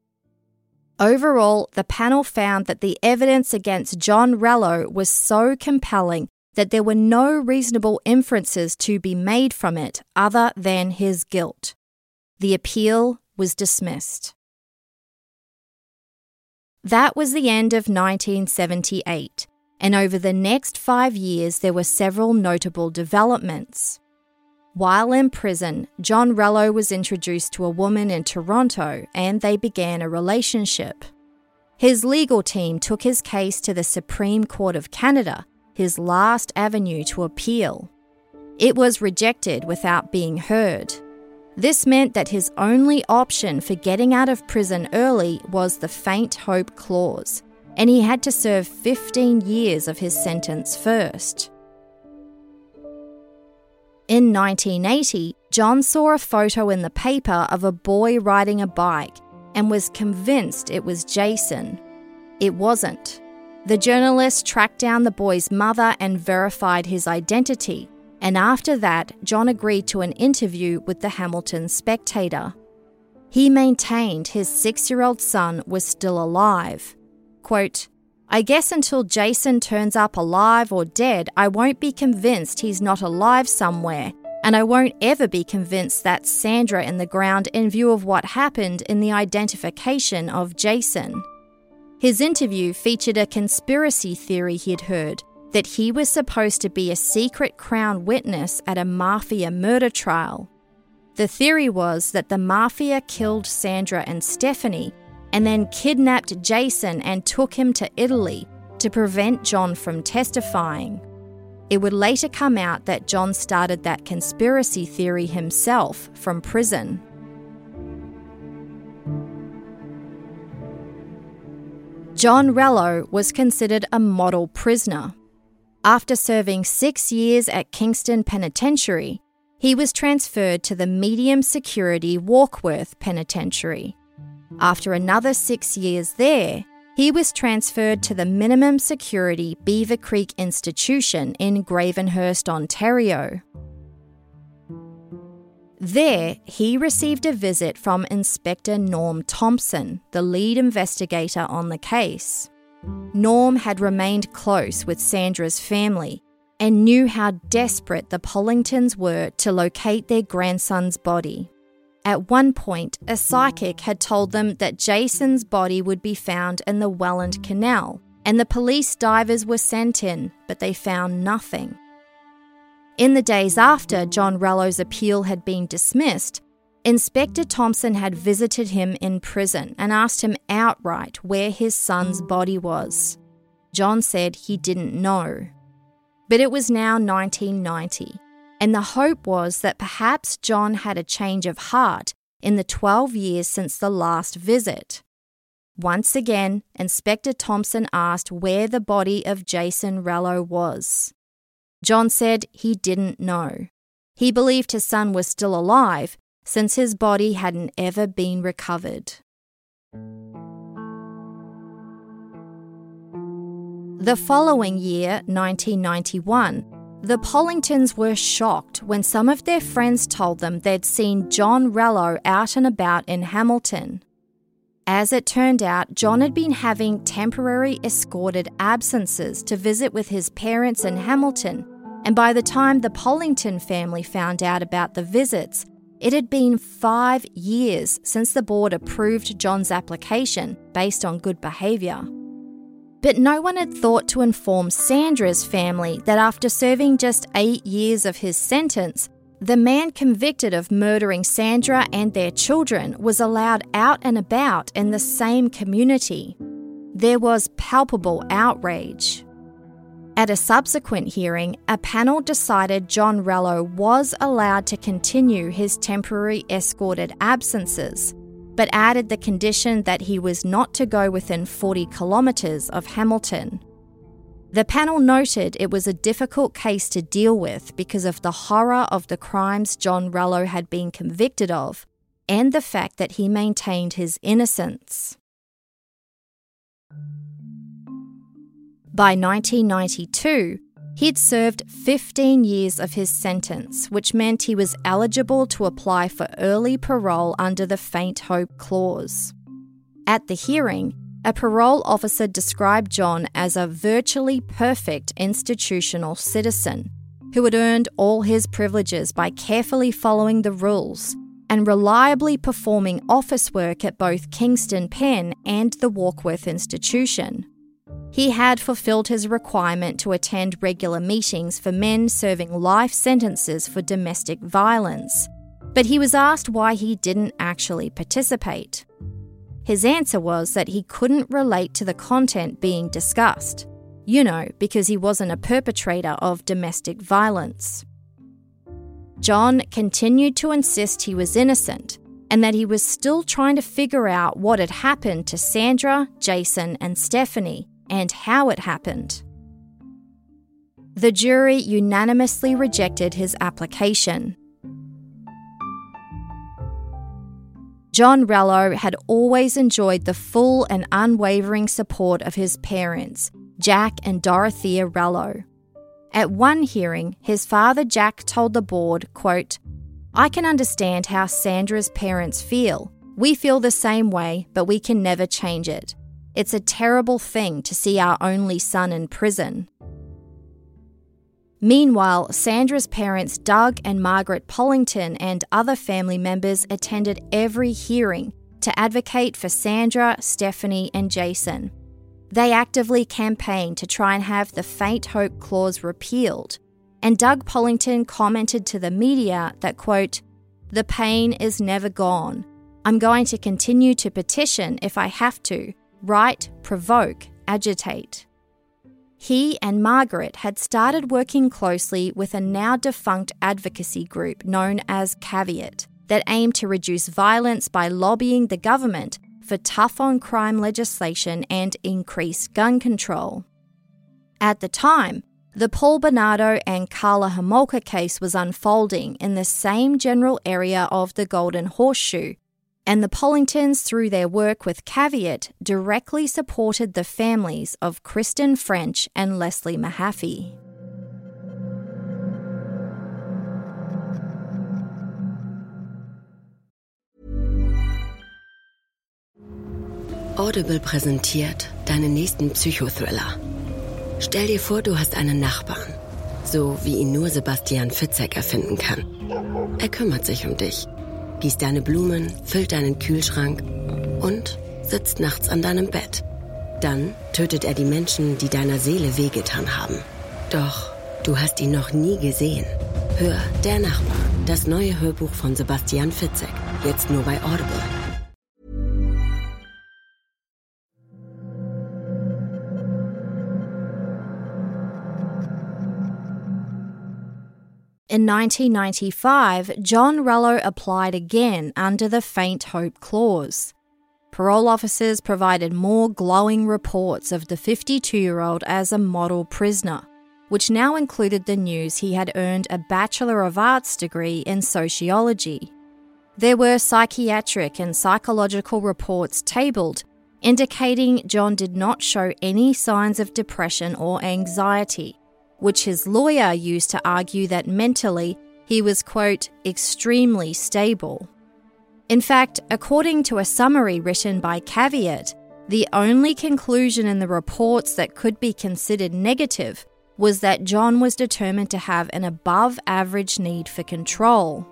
Overall, the panel found that the evidence against John Rello was so compelling that there were no reasonable inferences to be made from it other than his guilt. The appeal was dismissed. That was the end of 1978, and over the next 5 years there were several notable developments. While in prison, John Rello was introduced to a woman in Toronto and they began a relationship. His legal team took his case to the Supreme Court of Canada, his last avenue to appeal. It was rejected without being heard. This meant that his only option for getting out of prison early was the faint hope clause, and he had to serve 15 years of his sentence first. In 1980, John saw a photo in the paper of a boy riding a bike and was convinced it was Jason. It wasn't. The journalist tracked down the boy's mother and verified his identity, and after that, John agreed to an interview with the Hamilton Spectator. He maintained his 6-year-old son was still alive. Quote, "I guess until Jason turns up alive or dead, I won't be convinced he's not alive somewhere, and I won't ever be convinced that's Sandra in the ground in view of what happened in the identification of Jason." His interview featured a conspiracy theory he'd heard, that he was supposed to be a secret Crown witness at a mafia murder trial. The theory was that the mafia killed Sandra and Stephanie and then kidnapped Jason and took him to Italy to prevent John from testifying. It would later come out that John started that conspiracy theory himself from prison. John Rello was considered a model prisoner. After serving 6 years at Kingston Penitentiary, he was transferred to the medium security Warkworth Penitentiary. After another 6 years there, he was transferred to the minimum security Beaver Creek Institution in Gravenhurst, Ontario. There, he received a visit from Inspector Norm Thompson, the lead investigator on the case. Norm had remained close with Sandra's family and knew how desperate the Pollingtons were to locate their grandson's body. At one point, a psychic had told them that Jason's body would be found in the Welland Canal, and the police divers were sent in, but they found nothing. In the days after John Rello's appeal had been dismissed, Inspector Thompson had visited him in prison and asked him outright where his son's body was. John said he didn't know. But it was now 1990, and the hope was that perhaps John had a change of heart in the 12 years since the last visit. Once again, Inspector Thompson asked where the body of Jason Rello was. John said he didn't know. He believed his son was still alive since his body hadn't ever been recovered. The following year, 1991, the Pollingtons were shocked when some of their friends told them they'd seen John Rello out and about in Hamilton. As it turned out, John had been having temporary escorted absences to visit with his parents in Hamilton, and by the time the Pollington family found out about the visits, it had been 5 years since the board approved John's application based on good behaviour. But no one had thought to inform Sandra's family that after serving just 8 years of his sentence, the man convicted of murdering Sandra and their children was allowed out and about in the same community. There was palpable outrage. At a subsequent hearing, a panel decided John Rello was allowed to continue his temporary escorted absences, but added the condition that he was not to go within 40 kilometres of Hamilton. The panel noted it was a difficult case to deal with because of the horror of the crimes John Rello had been convicted of and the fact that he maintained his innocence. By 1992, he'd served 15 years of his sentence, which meant he was eligible to apply for early parole under the Faint Hope Clause. At the hearing, a parole officer described John as a virtually perfect institutional citizen who had earned all his privileges by carefully following the rules and reliably performing office work at both Kingston Pen and the Warkworth Institution. He had fulfilled his requirement to attend regular meetings for men serving life sentences for domestic violence, but he was asked why he didn't actually participate. His answer was that he couldn't relate to the content being discussed. because he wasn't a perpetrator of domestic violence. John continued to insist he was innocent and that he was still trying to figure out what had happened to Sandra, Jason, and Stephanie and how it happened. The jury unanimously rejected his application. John Rallo had always enjoyed the full and unwavering support of his parents, Jack and Dorothea Rallo. At one hearing, his father Jack told the board, quote, "I can understand how Sandra's parents feel. We feel the same way, but we can never change it. It's a terrible thing to see our only son in prison." Meanwhile, Sandra's parents Doug and Margaret Pollington and other family members attended every hearing to advocate for Sandra, Stephanie and Jason. They actively campaigned to try and have the faint hope clause repealed, and Doug Pollington commented to the media that, quote, "The pain is never gone. I'm going to continue to petition if I have to, write, provoke, agitate." He and Margaret had started working closely with a now defunct advocacy group known as Caveat that aimed to reduce violence by lobbying the government for tough-on-crime legislation and increased gun control. At the time, the Paul Bernardo and Carla Homolka case was unfolding in the same general area of the Golden Horseshoe, and the Pollingtons, through their work with Caveat, directly supported the families of Kristen French and Leslie Mahaffey. Audible präsentiert deinen nächsten Psychothriller. Stell dir vor, du hast einen Nachbarn, so wie ihn nur Sebastian Fitzek erfinden kann. Er kümmert sich um dich, gießt deine Blumen, füllt deinen Kühlschrank und sitzt nachts an deinem Bett. Dann tötet er die Menschen, die deiner Seele wehgetan haben. Doch du hast ihn noch nie gesehen. Hör Der Nachbar, das neue Hörbuch von Sebastian Fitzek, jetzt nur bei Audible. In 1995, John Rallo applied again under the faint hope clause. Parole officers provided more glowing reports of the 52-year-old as a model prisoner, which now included the news he had earned a Bachelor of Arts degree in sociology. There were psychiatric and psychological reports tabled, indicating John did not show any signs of depression or anxiety, which his lawyer used to argue that mentally he was, quote, extremely stable. In fact, according to a summary written by Caveat, the only conclusion in the reports that could be considered negative was that John was determined to have an above-average need for control.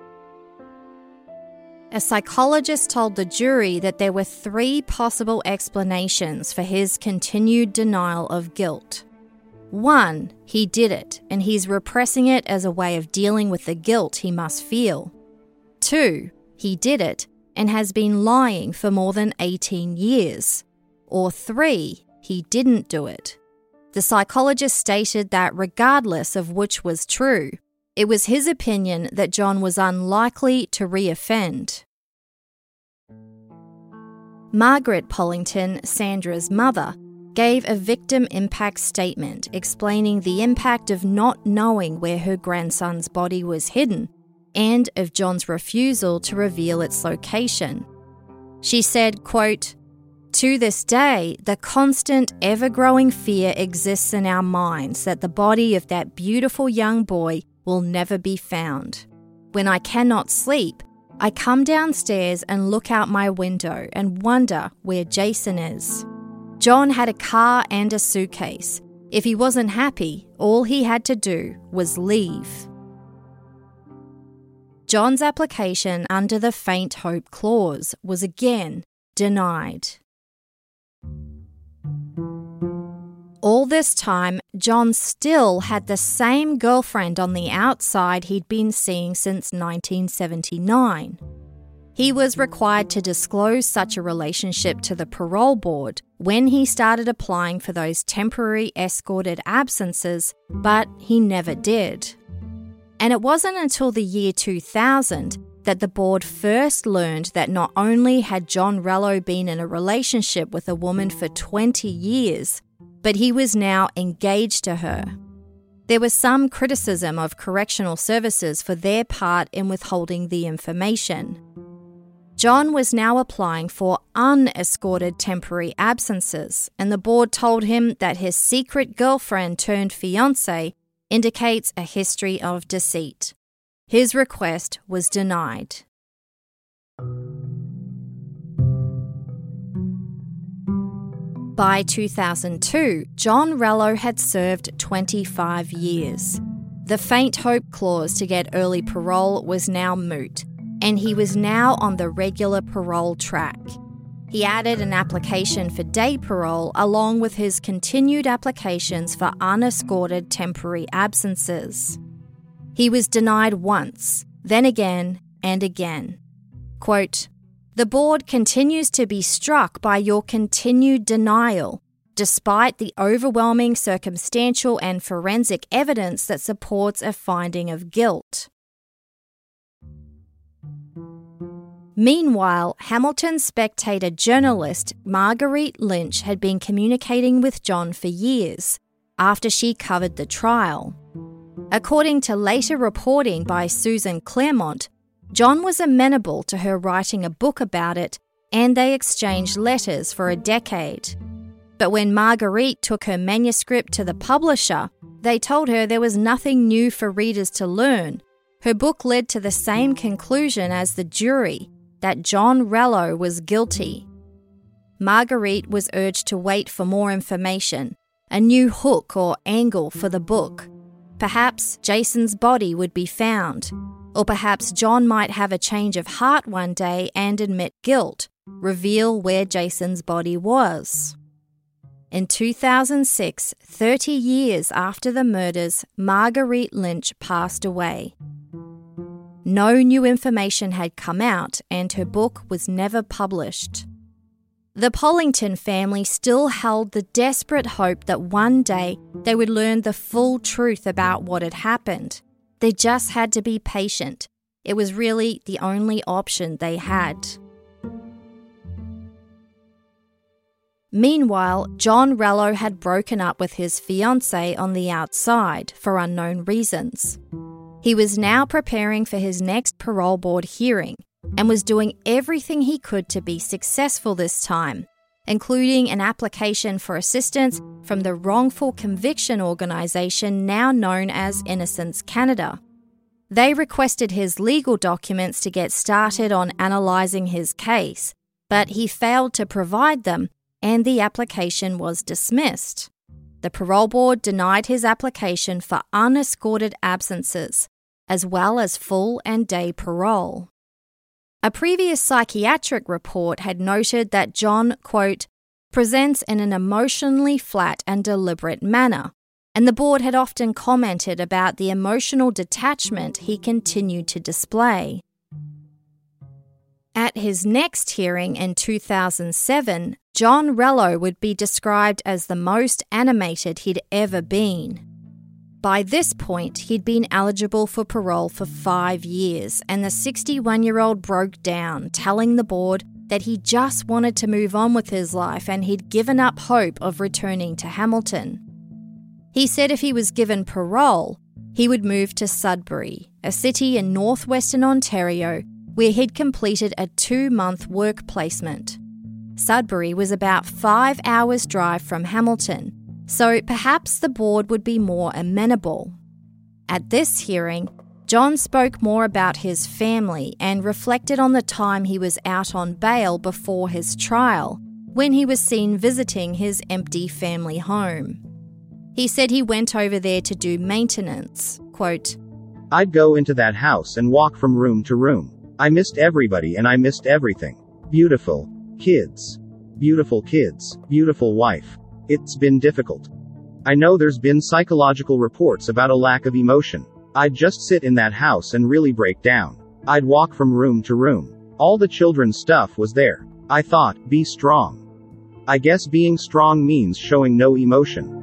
A psychologist told the jury that there were 3 possible explanations for his continued denial of guilt. 1, he did it, and he's repressing it as a way of dealing with the guilt he must feel. 2, he did it and has been lying for more than 18 years. Or 3, he didn't do it. The psychologist stated that regardless of which was true, it was his opinion that John was unlikely to reoffend. Margaret Pollington, Sandra's mother, gave a victim impact statement explaining the impact of not knowing where her grandson's body was hidden and of John's refusal to reveal its location. She said, quote, "To this day, the constant, ever-growing fear exists in our minds that the body of that beautiful young boy will never be found. When I cannot sleep, I come downstairs and look out my window and wonder where Jason is. John had a car and a suitcase. If he wasn't happy, all he had to do was leave." John's application under the faint hope clause was again denied. All this time, John still had the same girlfriend on the outside he'd been seeing since 1979. He was required to disclose such a relationship to the parole board when he started applying for those temporary escorted absences, but he never did. And it wasn't until the year 2000 that the board first learned that not only had John Rello been in a relationship with a woman for 20 years, but he was now engaged to her. There was some criticism of correctional services for their part in withholding the information. John was now applying for unescorted temporary absences, and the board told him that his secret girlfriend turned fiancé indicates a history of deceit. His request was denied. By 2002, John Rello had served 25 years. The faint hope clause to get early parole was now moot, and he was now on the regular parole track. He added an application for day parole along with his continued applications for unescorted temporary absences. He was denied once, then again and again. Quote, "The board continues to be struck by your continued denial, despite the overwhelming circumstantial and forensic evidence that supports a finding of guilt." Meanwhile, Hamilton Spectator journalist Marguerite Lynch had been communicating with John for years, after she covered the trial. According to later reporting by Susan Claremont, John was amenable to her writing a book about it, and they exchanged letters for a decade. But when Marguerite took her manuscript to the publisher, they told her there was nothing new for readers to learn. Her book led to the same conclusion as the jury, that John Rello was guilty. Marguerite was urged to wait for more information, a new hook or angle for the book. Perhaps Jason's body would be found, or perhaps John might have a change of heart one day and admit guilt, reveal where Jason's body was. In 2006, 30 years after the murders, Marguerite Lynch passed away. No new information had come out, and her book was never published. The Pollington family still held the desperate hope that one day they would learn the full truth about what had happened. They just had to be patient. It was really the only option they had. Meanwhile, John Rello had broken up with his fiancée on the outside for unknown reasons. He was now preparing for his next parole board hearing and was doing everything he could to be successful this time, including an application for assistance from the wrongful conviction organisation now known as Innocence Canada. They requested his legal documents to get started on analysing his case, but he failed to provide them and the application was dismissed. The parole board denied his application for unescorted absences, as well as full and day parole. A previous psychiatric report had noted that John, quote, presents in an emotionally flat and deliberate manner, and the board had often commented about the emotional detachment he continued to display. At his next hearing in 2007, John Rello would be described as the most animated he'd ever been. By this point, he'd been eligible for parole for 5 years, and the 61-year-old broke down, telling the board that he just wanted to move on with his life and he'd given up hope of returning to Hamilton. He said if he was given parole, he would move to Sudbury, a city in northwestern Ontario, where he'd completed a 2-month work placement. Sudbury was about 5 hours' drive from Hamilton, so perhaps the board would be more amenable. At this hearing, John spoke more about his family and reflected on the time he was out on bail before his trial, when he was seen visiting his empty family home. He said he went over there to do maintenance. Quote, "I'd go into that house and walk from room to room. I missed everybody and I missed everything. Beautiful kids. Beautiful kids. Beautiful wife. It's been difficult. I know there's been psychological reports about a lack of emotion. I'd just sit in that house and really break down. I'd walk from room to room. All the children's stuff was there. I thought, be strong. I guess being strong means showing no emotion.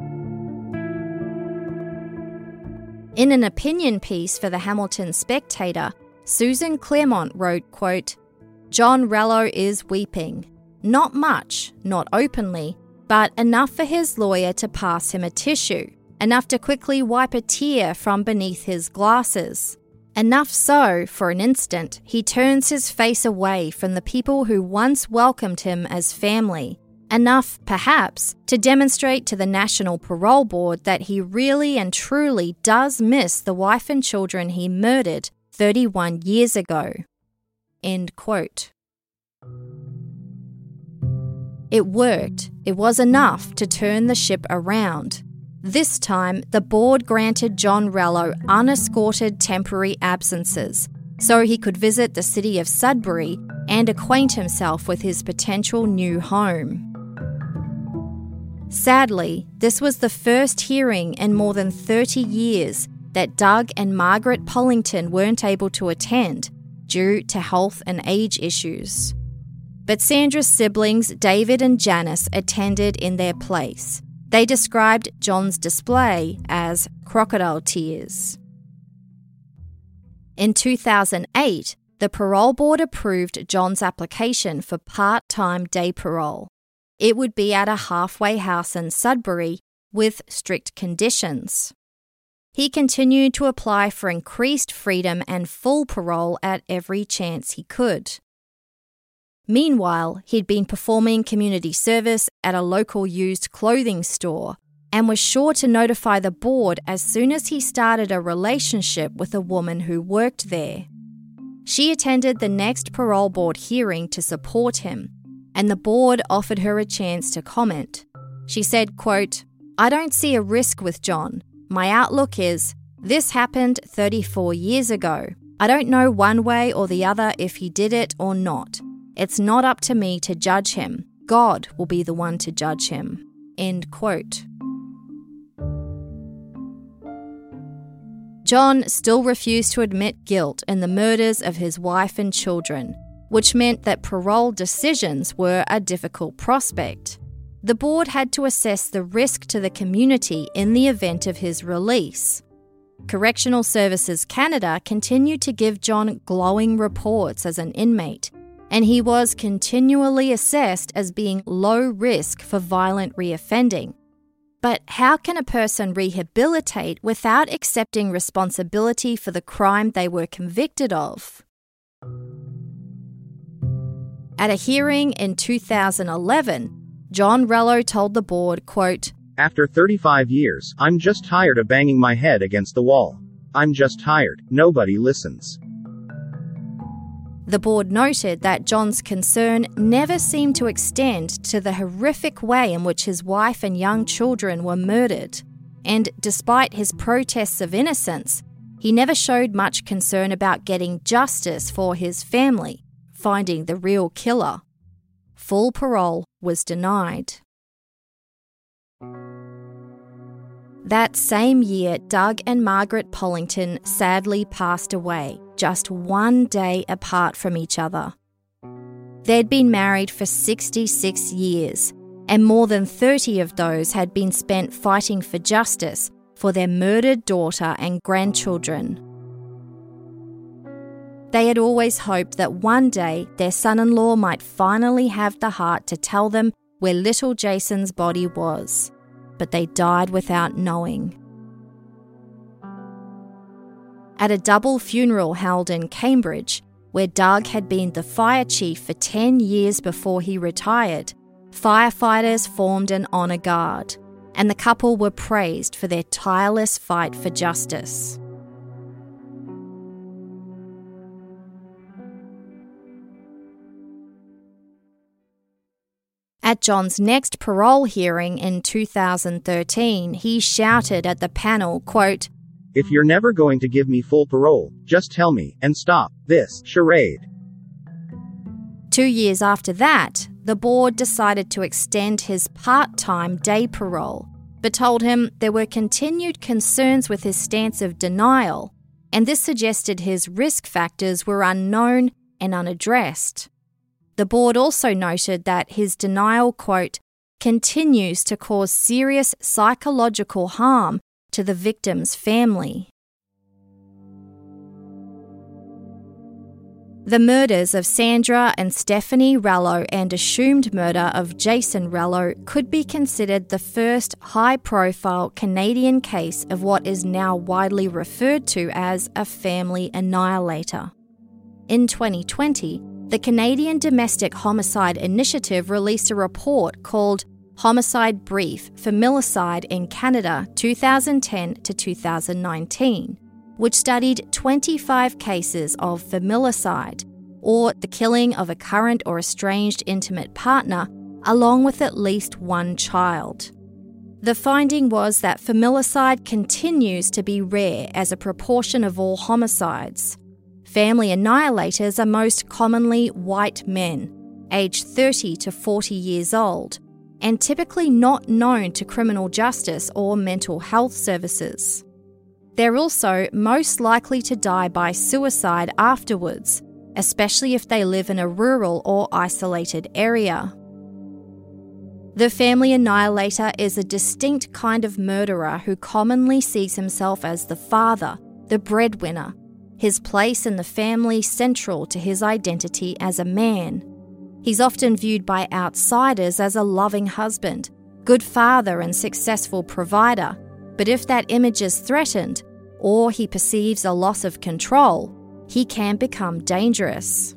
In an opinion piece for the Hamilton Spectator, Susan Claremont wrote, quote, "John Rallo is weeping. Not much, not openly, but enough for his lawyer to pass him a tissue, enough to quickly wipe a tear from beneath his glasses. Enough so, for an instant, he turns his face away from the people who once welcomed him as family. Enough, perhaps, to demonstrate to the National Parole Board that he really and truly does miss the wife and children he murdered 31 years ago." End quote. It worked. It was enough to turn the ship around. This time, the board granted John Rallo unescorted temporary absences so he could visit the city of Sudbury and acquaint himself with his potential new home. Sadly, this was the first hearing in more than 30 years that Doug and Margaret Pollington weren't able to attend due to health and age issues. But Sandra's siblings, David and Janice, attended in their place. They described John's display as crocodile tears. In 2008, the parole board approved John's application for part-time day parole. It would be at a halfway house in Sudbury with strict conditions. He continued to apply for increased freedom and full parole at every chance he could. Meanwhile, he'd been performing community service at a local used clothing store and was sure to notify the board as soon as he started a relationship with a woman who worked there. She attended the next parole board hearing to support him, and the board offered her a chance to comment. She said, quote, "I don't see a risk with John. My outlook is, this happened 34 years ago. I don't know one way or the other if he did it or not. It's not up to me to judge him. God will be the one to judge him." End quote. John still refused to admit guilt in the murders of his wife and children, which meant that parole decisions were a difficult prospect. The board had to assess the risk to the community in the event of his release. Correctional Services Canada continued to give John glowing reports as an inmate, and he was continually assessed as being low risk for violent reoffending. But how can a person rehabilitate without accepting responsibility for the crime they were convicted of? At a hearing in 2011, John Rallo told the board, quote, "After 35 years, I'm just tired of banging my head against the wall. I'm just tired. Nobody listens." The board noted that John's concern never seemed to extend to the horrific way in which his wife and young children were murdered, and despite his protests of innocence, he never showed much concern about getting justice for his family, finding the real killer. Full parole was denied. That same year, Doug and Margaret Pollington sadly passed away, just one day apart from each other. They'd been married for 66 years, and more than 30 of those had been spent fighting for justice for their murdered daughter and grandchildren. They had always hoped that one day their son-in-law might finally have the heart to tell them where little Jason's body was, but they died without knowing. At a double funeral held in Cambridge, where Doug had been the fire chief for 10 years before he retired, firefighters formed an honour guard, and the couple were praised for their tireless fight for justice. At John's next parole hearing in 2013, he shouted at the panel, quote, "If you're never going to give me full parole, just tell me, and stop this charade." 2 years after that, the board decided to extend his part-time day parole, but told him there were continued concerns with his stance of denial, and this suggested his risk factors were unknown and unaddressed. The board also noted that his denial, quote, continues to cause serious psychological harm to the victim's family. The murders of Sandra and Stephanie Rallo and assumed murder of Jason Rallo could be considered the first high-profile Canadian case of what is now widely referred to as a family annihilator. In 2020, the Canadian Domestic Homicide Initiative released a report called Homicide Brief: Familicide in Canada 2010 to 2019, which studied 25 cases of familicide, or the killing of a current or estranged intimate partner, along with at least one child. The finding was that familicide continues to be rare as a proportion of all homicides. Family annihilators are most commonly white men, aged 30 to 40 years old, and typically not known to criminal justice or mental health services. They're also most likely to die by suicide afterwards, especially if they live in a rural or isolated area. The family annihilator is a distinct kind of murderer who commonly sees himself as the father, the breadwinner, his place in the family central to his identity as a man. He's often viewed by outsiders as a loving husband, good father and successful provider, but if that image is threatened, or he perceives a loss of control, he can become dangerous.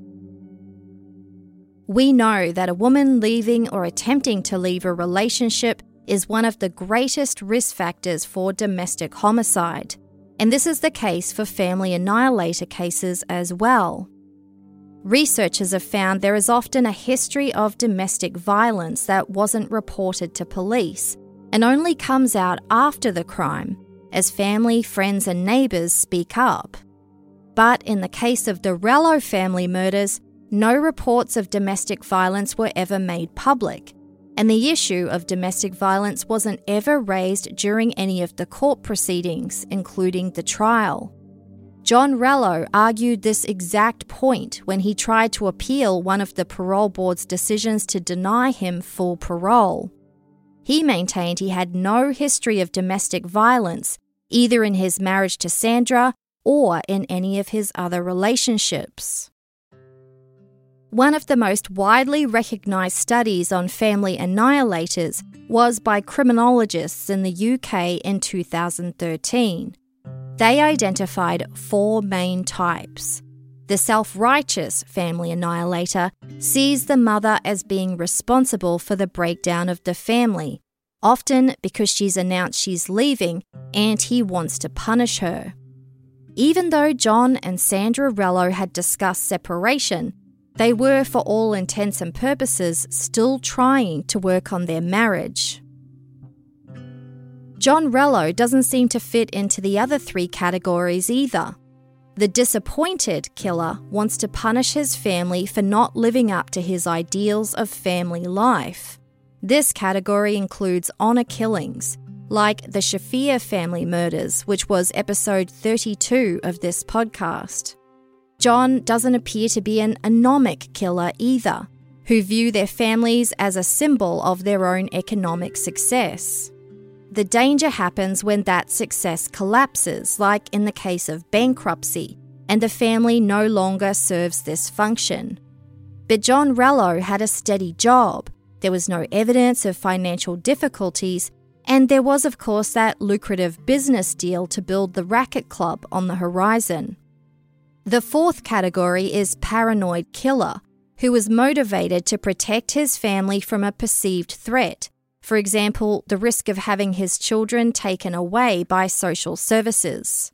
We know that a woman leaving or attempting to leave a relationship is one of the greatest risk factors for domestic homicide, and this is the case for family annihilator cases as well. Researchers have found there is often a history of domestic violence that wasn't reported to police and only comes out after the crime, as family, friends and neighbours speak up. But in the case of the Rallo family murders, no reports of domestic violence were ever made public, and the issue of domestic violence wasn't ever raised during any of the court proceedings, including the trial. John Rallo argued this exact point when he tried to appeal one of the parole board's decisions to deny him full parole. He maintained he had no history of domestic violence, either in his marriage to Sandra or in any of his other relationships. One of the most widely recognised studies on family annihilators was by criminologists in the UK in 2013. They identified 4 main types. The self-righteous family annihilator sees the mother as being responsible for the breakdown of the family, often because she's announced she's leaving and he wants to punish her. Even though John and Sandra Rallo had discussed separation, they were, for all intents and purposes, still trying to work on their marriage. John Rallo doesn't seem to fit into the other 3 categories either. The disappointed killer wants to punish his family for not living up to his ideals of family life. This category includes honour killings, like the Shafir family murders, which was episode 32 of this podcast. John doesn't appear to be an anomic killer either, who view their families as a symbol of their own economic success. The danger happens when that success collapses, like in the case of bankruptcy, and the family no longer serves this function. But John Rallo had a steady job, there was no evidence of financial difficulties, and there was of course that lucrative business deal to build the racket club on the horizon. The 4th category is paranoid killer, who was motivated to protect his family from a perceived threat. For example, the risk of having his children taken away by social services.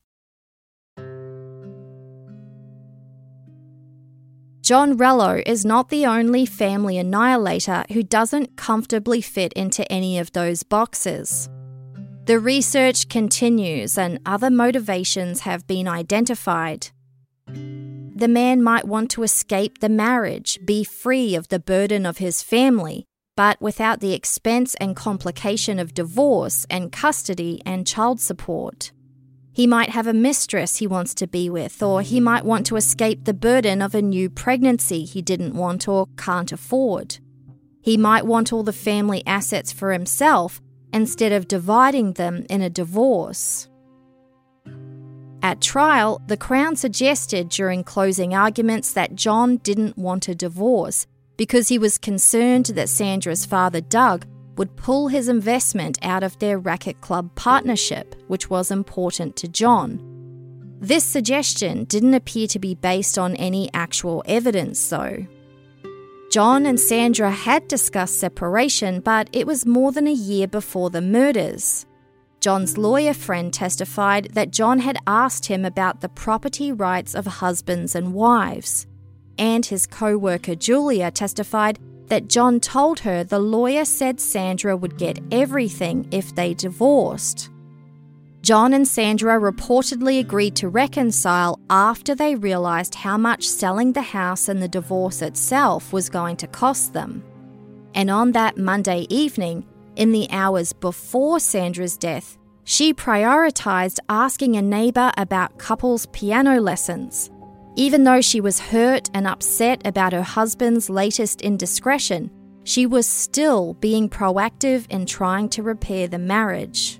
John Rallo is not the only family annihilator who doesn't comfortably fit into any of those boxes. The research continues and other motivations have been identified. The man might want to escape the marriage, be free of the burden of his family, but without the expense and complication of divorce and custody and child support. He might have a mistress he wants to be with, or he might want to escape the burden of a new pregnancy he didn't want or can't afford. He might want all the family assets for himself instead of dividing them in a divorce. At trial, the Crown suggested during closing arguments that John didn't want a divorce because he was concerned that Sandra's father, Doug, would pull his investment out of their racket club partnership, which was important to John. This suggestion didn't appear to be based on any actual evidence, though. John and Sandra had discussed separation, but it was more than a year before the murders. John's lawyer friend testified that John had asked him about the property rights of husbands and wives, and his co-worker Julia testified that John told her the lawyer said Sandra would get everything if they divorced. John and Sandra reportedly agreed to reconcile after they realised how much selling the house and the divorce itself was going to cost them. And on that Monday evening, in the hours before Sandra's death, she prioritised asking a neighbour about couples piano lessons. Even though she was hurt and upset about her husband's latest indiscretion, she was still being proactive in trying to repair the marriage.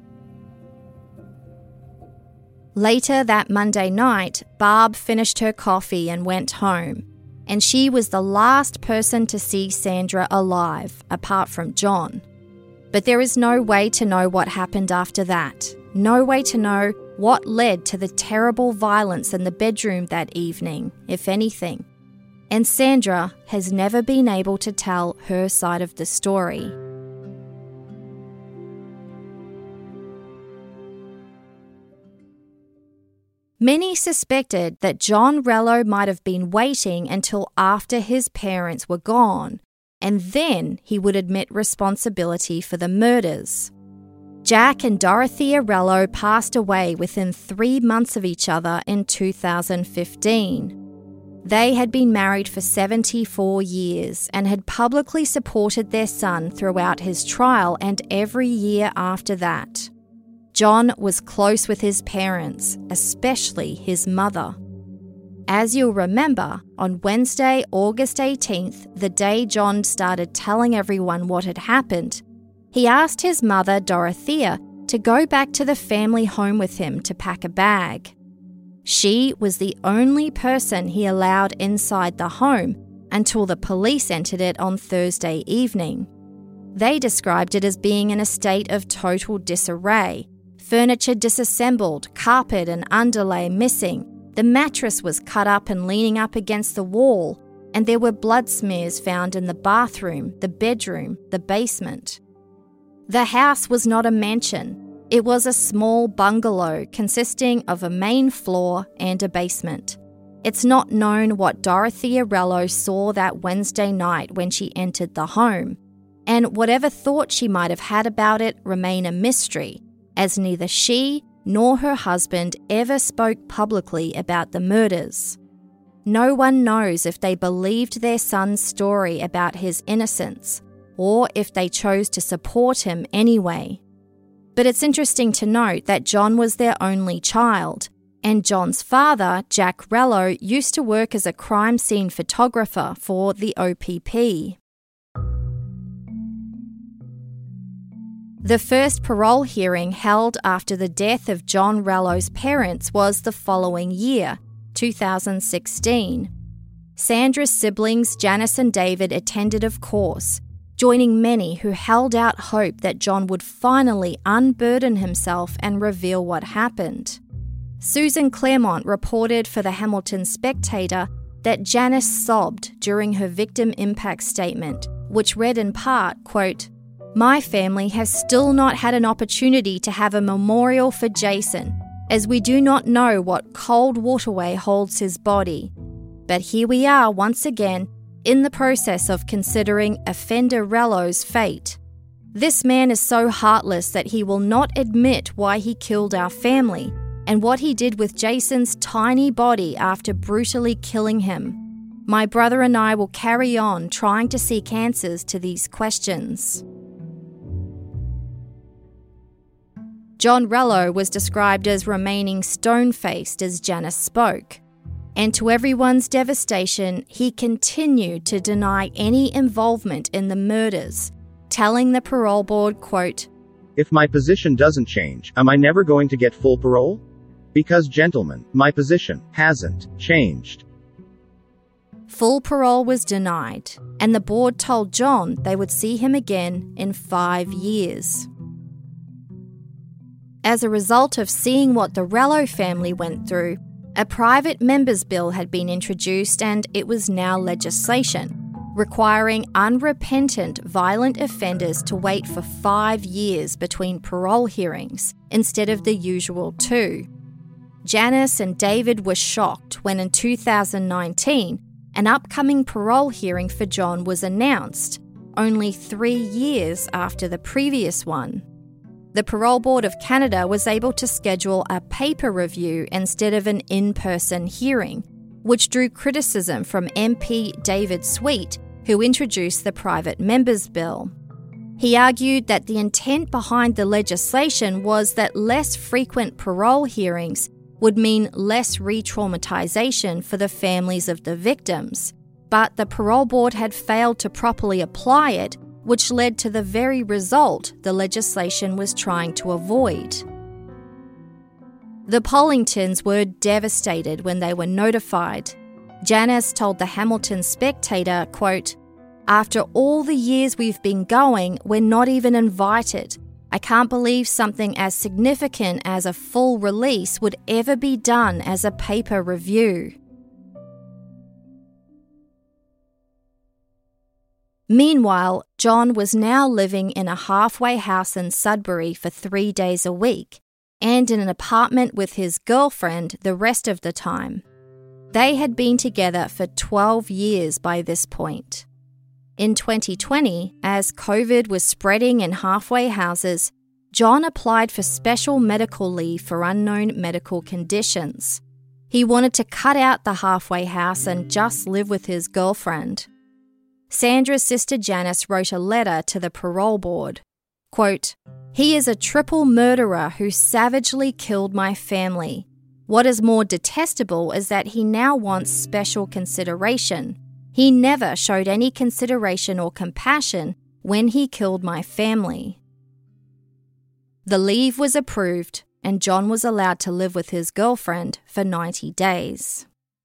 Later that Monday night, Barb finished her coffee and went home, and she was the last person to see Sandra alive, apart from John. But there is no way to know what happened after that, no way to know what led to the terrible violence in the bedroom that evening, if anything. And Sandra has never been able to tell her side of the story. Many suspected that John Rello might have been waiting until after his parents were gone, and then he would admit responsibility for the murders. Jack and Dorothea Rello passed away within 3 months of each other in 2015. They had been married for 74 years and had publicly supported their son throughout his trial and every year after that. John was close with his parents, especially his mother. As you'll remember, on Wednesday, August 18th, the day John started telling everyone what had happened, he asked his mother, Dorothea, to go back to the family home with him to pack a bag. She was the only person he allowed inside the home until the police entered it on Thursday evening. They described it as being in a state of total disarray. Furniture disassembled, carpet and underlay missing. The mattress was cut up and leaning up against the wall, and there were blood smears found in the bathroom, the bedroom, the basement. The house was not a mansion. It was a small bungalow consisting of a main floor and a basement. It's not known what Dorothea Rello saw that Wednesday night when she entered the home, and whatever thought she might have had about it remain a mystery, as neither she nor her husband ever spoke publicly about the murders. No one knows if they believed their son's story about his innocence, or if they chose to support him anyway. But it's interesting to note that John was their only child, and John's father, Jack Rello, used to work as a crime scene photographer for the OPP. The first parole hearing held after the death of John Rello's parents was the following year, 2016. Sandra's siblings, Janice and David, attended, of course, joining many who held out hope that John would finally unburden himself and reveal what happened. Susan Claremont reported for the Hamilton Spectator that Janice sobbed during her victim impact statement, which read in part, quote, "My family has still not had an opportunity to have a memorial for Jason, as we do not know what cold waterway holds his body. But here we are once again, in the process of considering offender Rello's fate. This man is so heartless that he will not admit why he killed our family and what he did with Jason's tiny body after brutally killing him. My brother and I will carry on trying to seek answers to these questions." John Rello was described as remaining stone-faced as Janice spoke. And to everyone's devastation, he continued to deny any involvement in the murders, telling the parole board, quote, "If my position doesn't change, am I never going to get full parole? Because, gentlemen, my position hasn't changed." Full parole was denied, and the board told John they would see him again in 5 years. As a result of seeing what the Rello family went through, a private members' bill had been introduced, and it was now legislation, requiring unrepentant violent offenders to wait for 5 years between parole hearings instead of the usual 2. Janice and David were shocked when in 2019, an upcoming parole hearing for John was announced, only 3 years after the previous one. The Parole Board of Canada was able to schedule a paper review instead of an in-person hearing, which drew criticism from MP David Sweet, who introduced the private members' bill. He argued that the intent behind the legislation was that less frequent parole hearings would mean less re-traumatization for the families of the victims, but the parole board had failed to properly apply it, which led to the very result the legislation was trying to avoid. The Pollingtons were devastated when they were notified. Janice told the Hamilton Spectator, quote, "After all the years we've been going, we're not even invited. I can't believe something as significant as a full release would ever be done as a paper review." Meanwhile, John was now living in a halfway house in Sudbury for 3 days a week, and in an apartment with his girlfriend the rest of the time. They had been together for 12 years by this point. In 2020, as COVID was spreading in halfway houses, John applied for special medical leave for unknown medical conditions. He wanted to cut out the halfway house and just live with his girlfriend. Sandra's sister Janice wrote a letter to the parole board. Quote, "He is a triple murderer who savagely killed my family. What is more detestable is that he now wants special consideration. He never showed any consideration or compassion when he killed my family." The leave was approved, and John was allowed to live with his girlfriend for 90 days.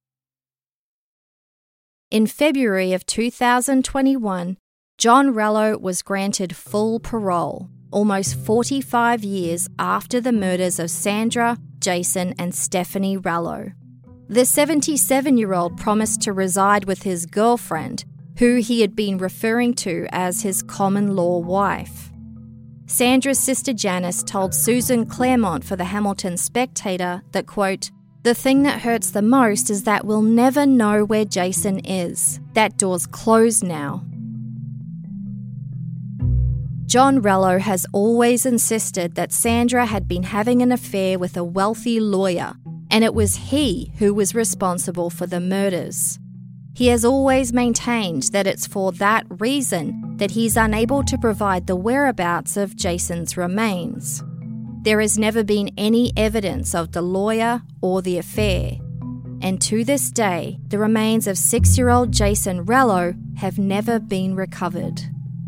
In February of 2021, John Rello was granted full parole, almost 45 years after the murders of Sandra, Jason, and Stephanie Rello. The 77-year-old promised to reside with his girlfriend, who he had been referring to as his common-law wife. Sandra's sister Janice told Susan Claremont for the Hamilton Spectator that, quote, "The thing that hurts the most is that we'll never know where Jason is. That door's closed now." John Rello has always insisted that Sandra had been having an affair with a wealthy lawyer, and it was he who was responsible for the murders. He has always maintained that it's for that reason that he's unable to provide the whereabouts of Jason's remains. There has never been any evidence of the lawyer or the affair, and to this day, the remains of 6-year-old Jason Rello have never been recovered.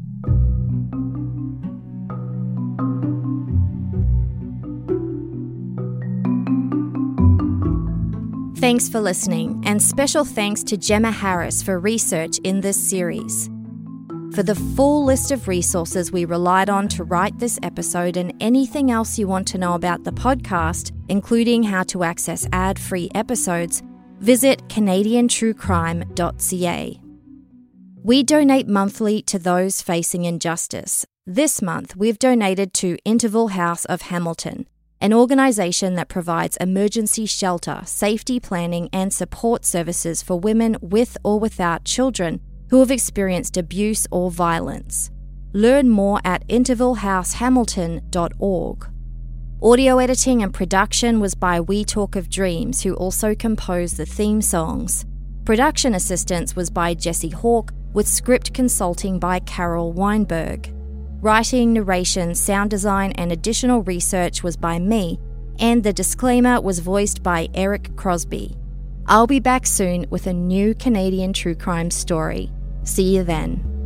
Thanks for listening, and special thanks to Gemma Harris for research in this series. For the full list of resources we relied on to write this episode and anything else you want to know about the podcast, including how to access ad-free episodes, visit canadiantruecrime.ca. We donate monthly to those facing injustice. This month, we've donated to Interval House of Hamilton, an organisation that provides emergency shelter, safety planning and support services for women with or without children who have experienced abuse or violence. Learn more at intervalhousehamilton.org. Audio editing and production was by We Talk of Dreams, who also composed the theme songs. Production assistance was by Jesse Hawke, with script consulting by Carol Weinberg. Writing, narration, sound design, and additional research was by me, and the disclaimer was voiced by Eric Crosby. I'll be back soon with a new Canadian true crime story. See you then.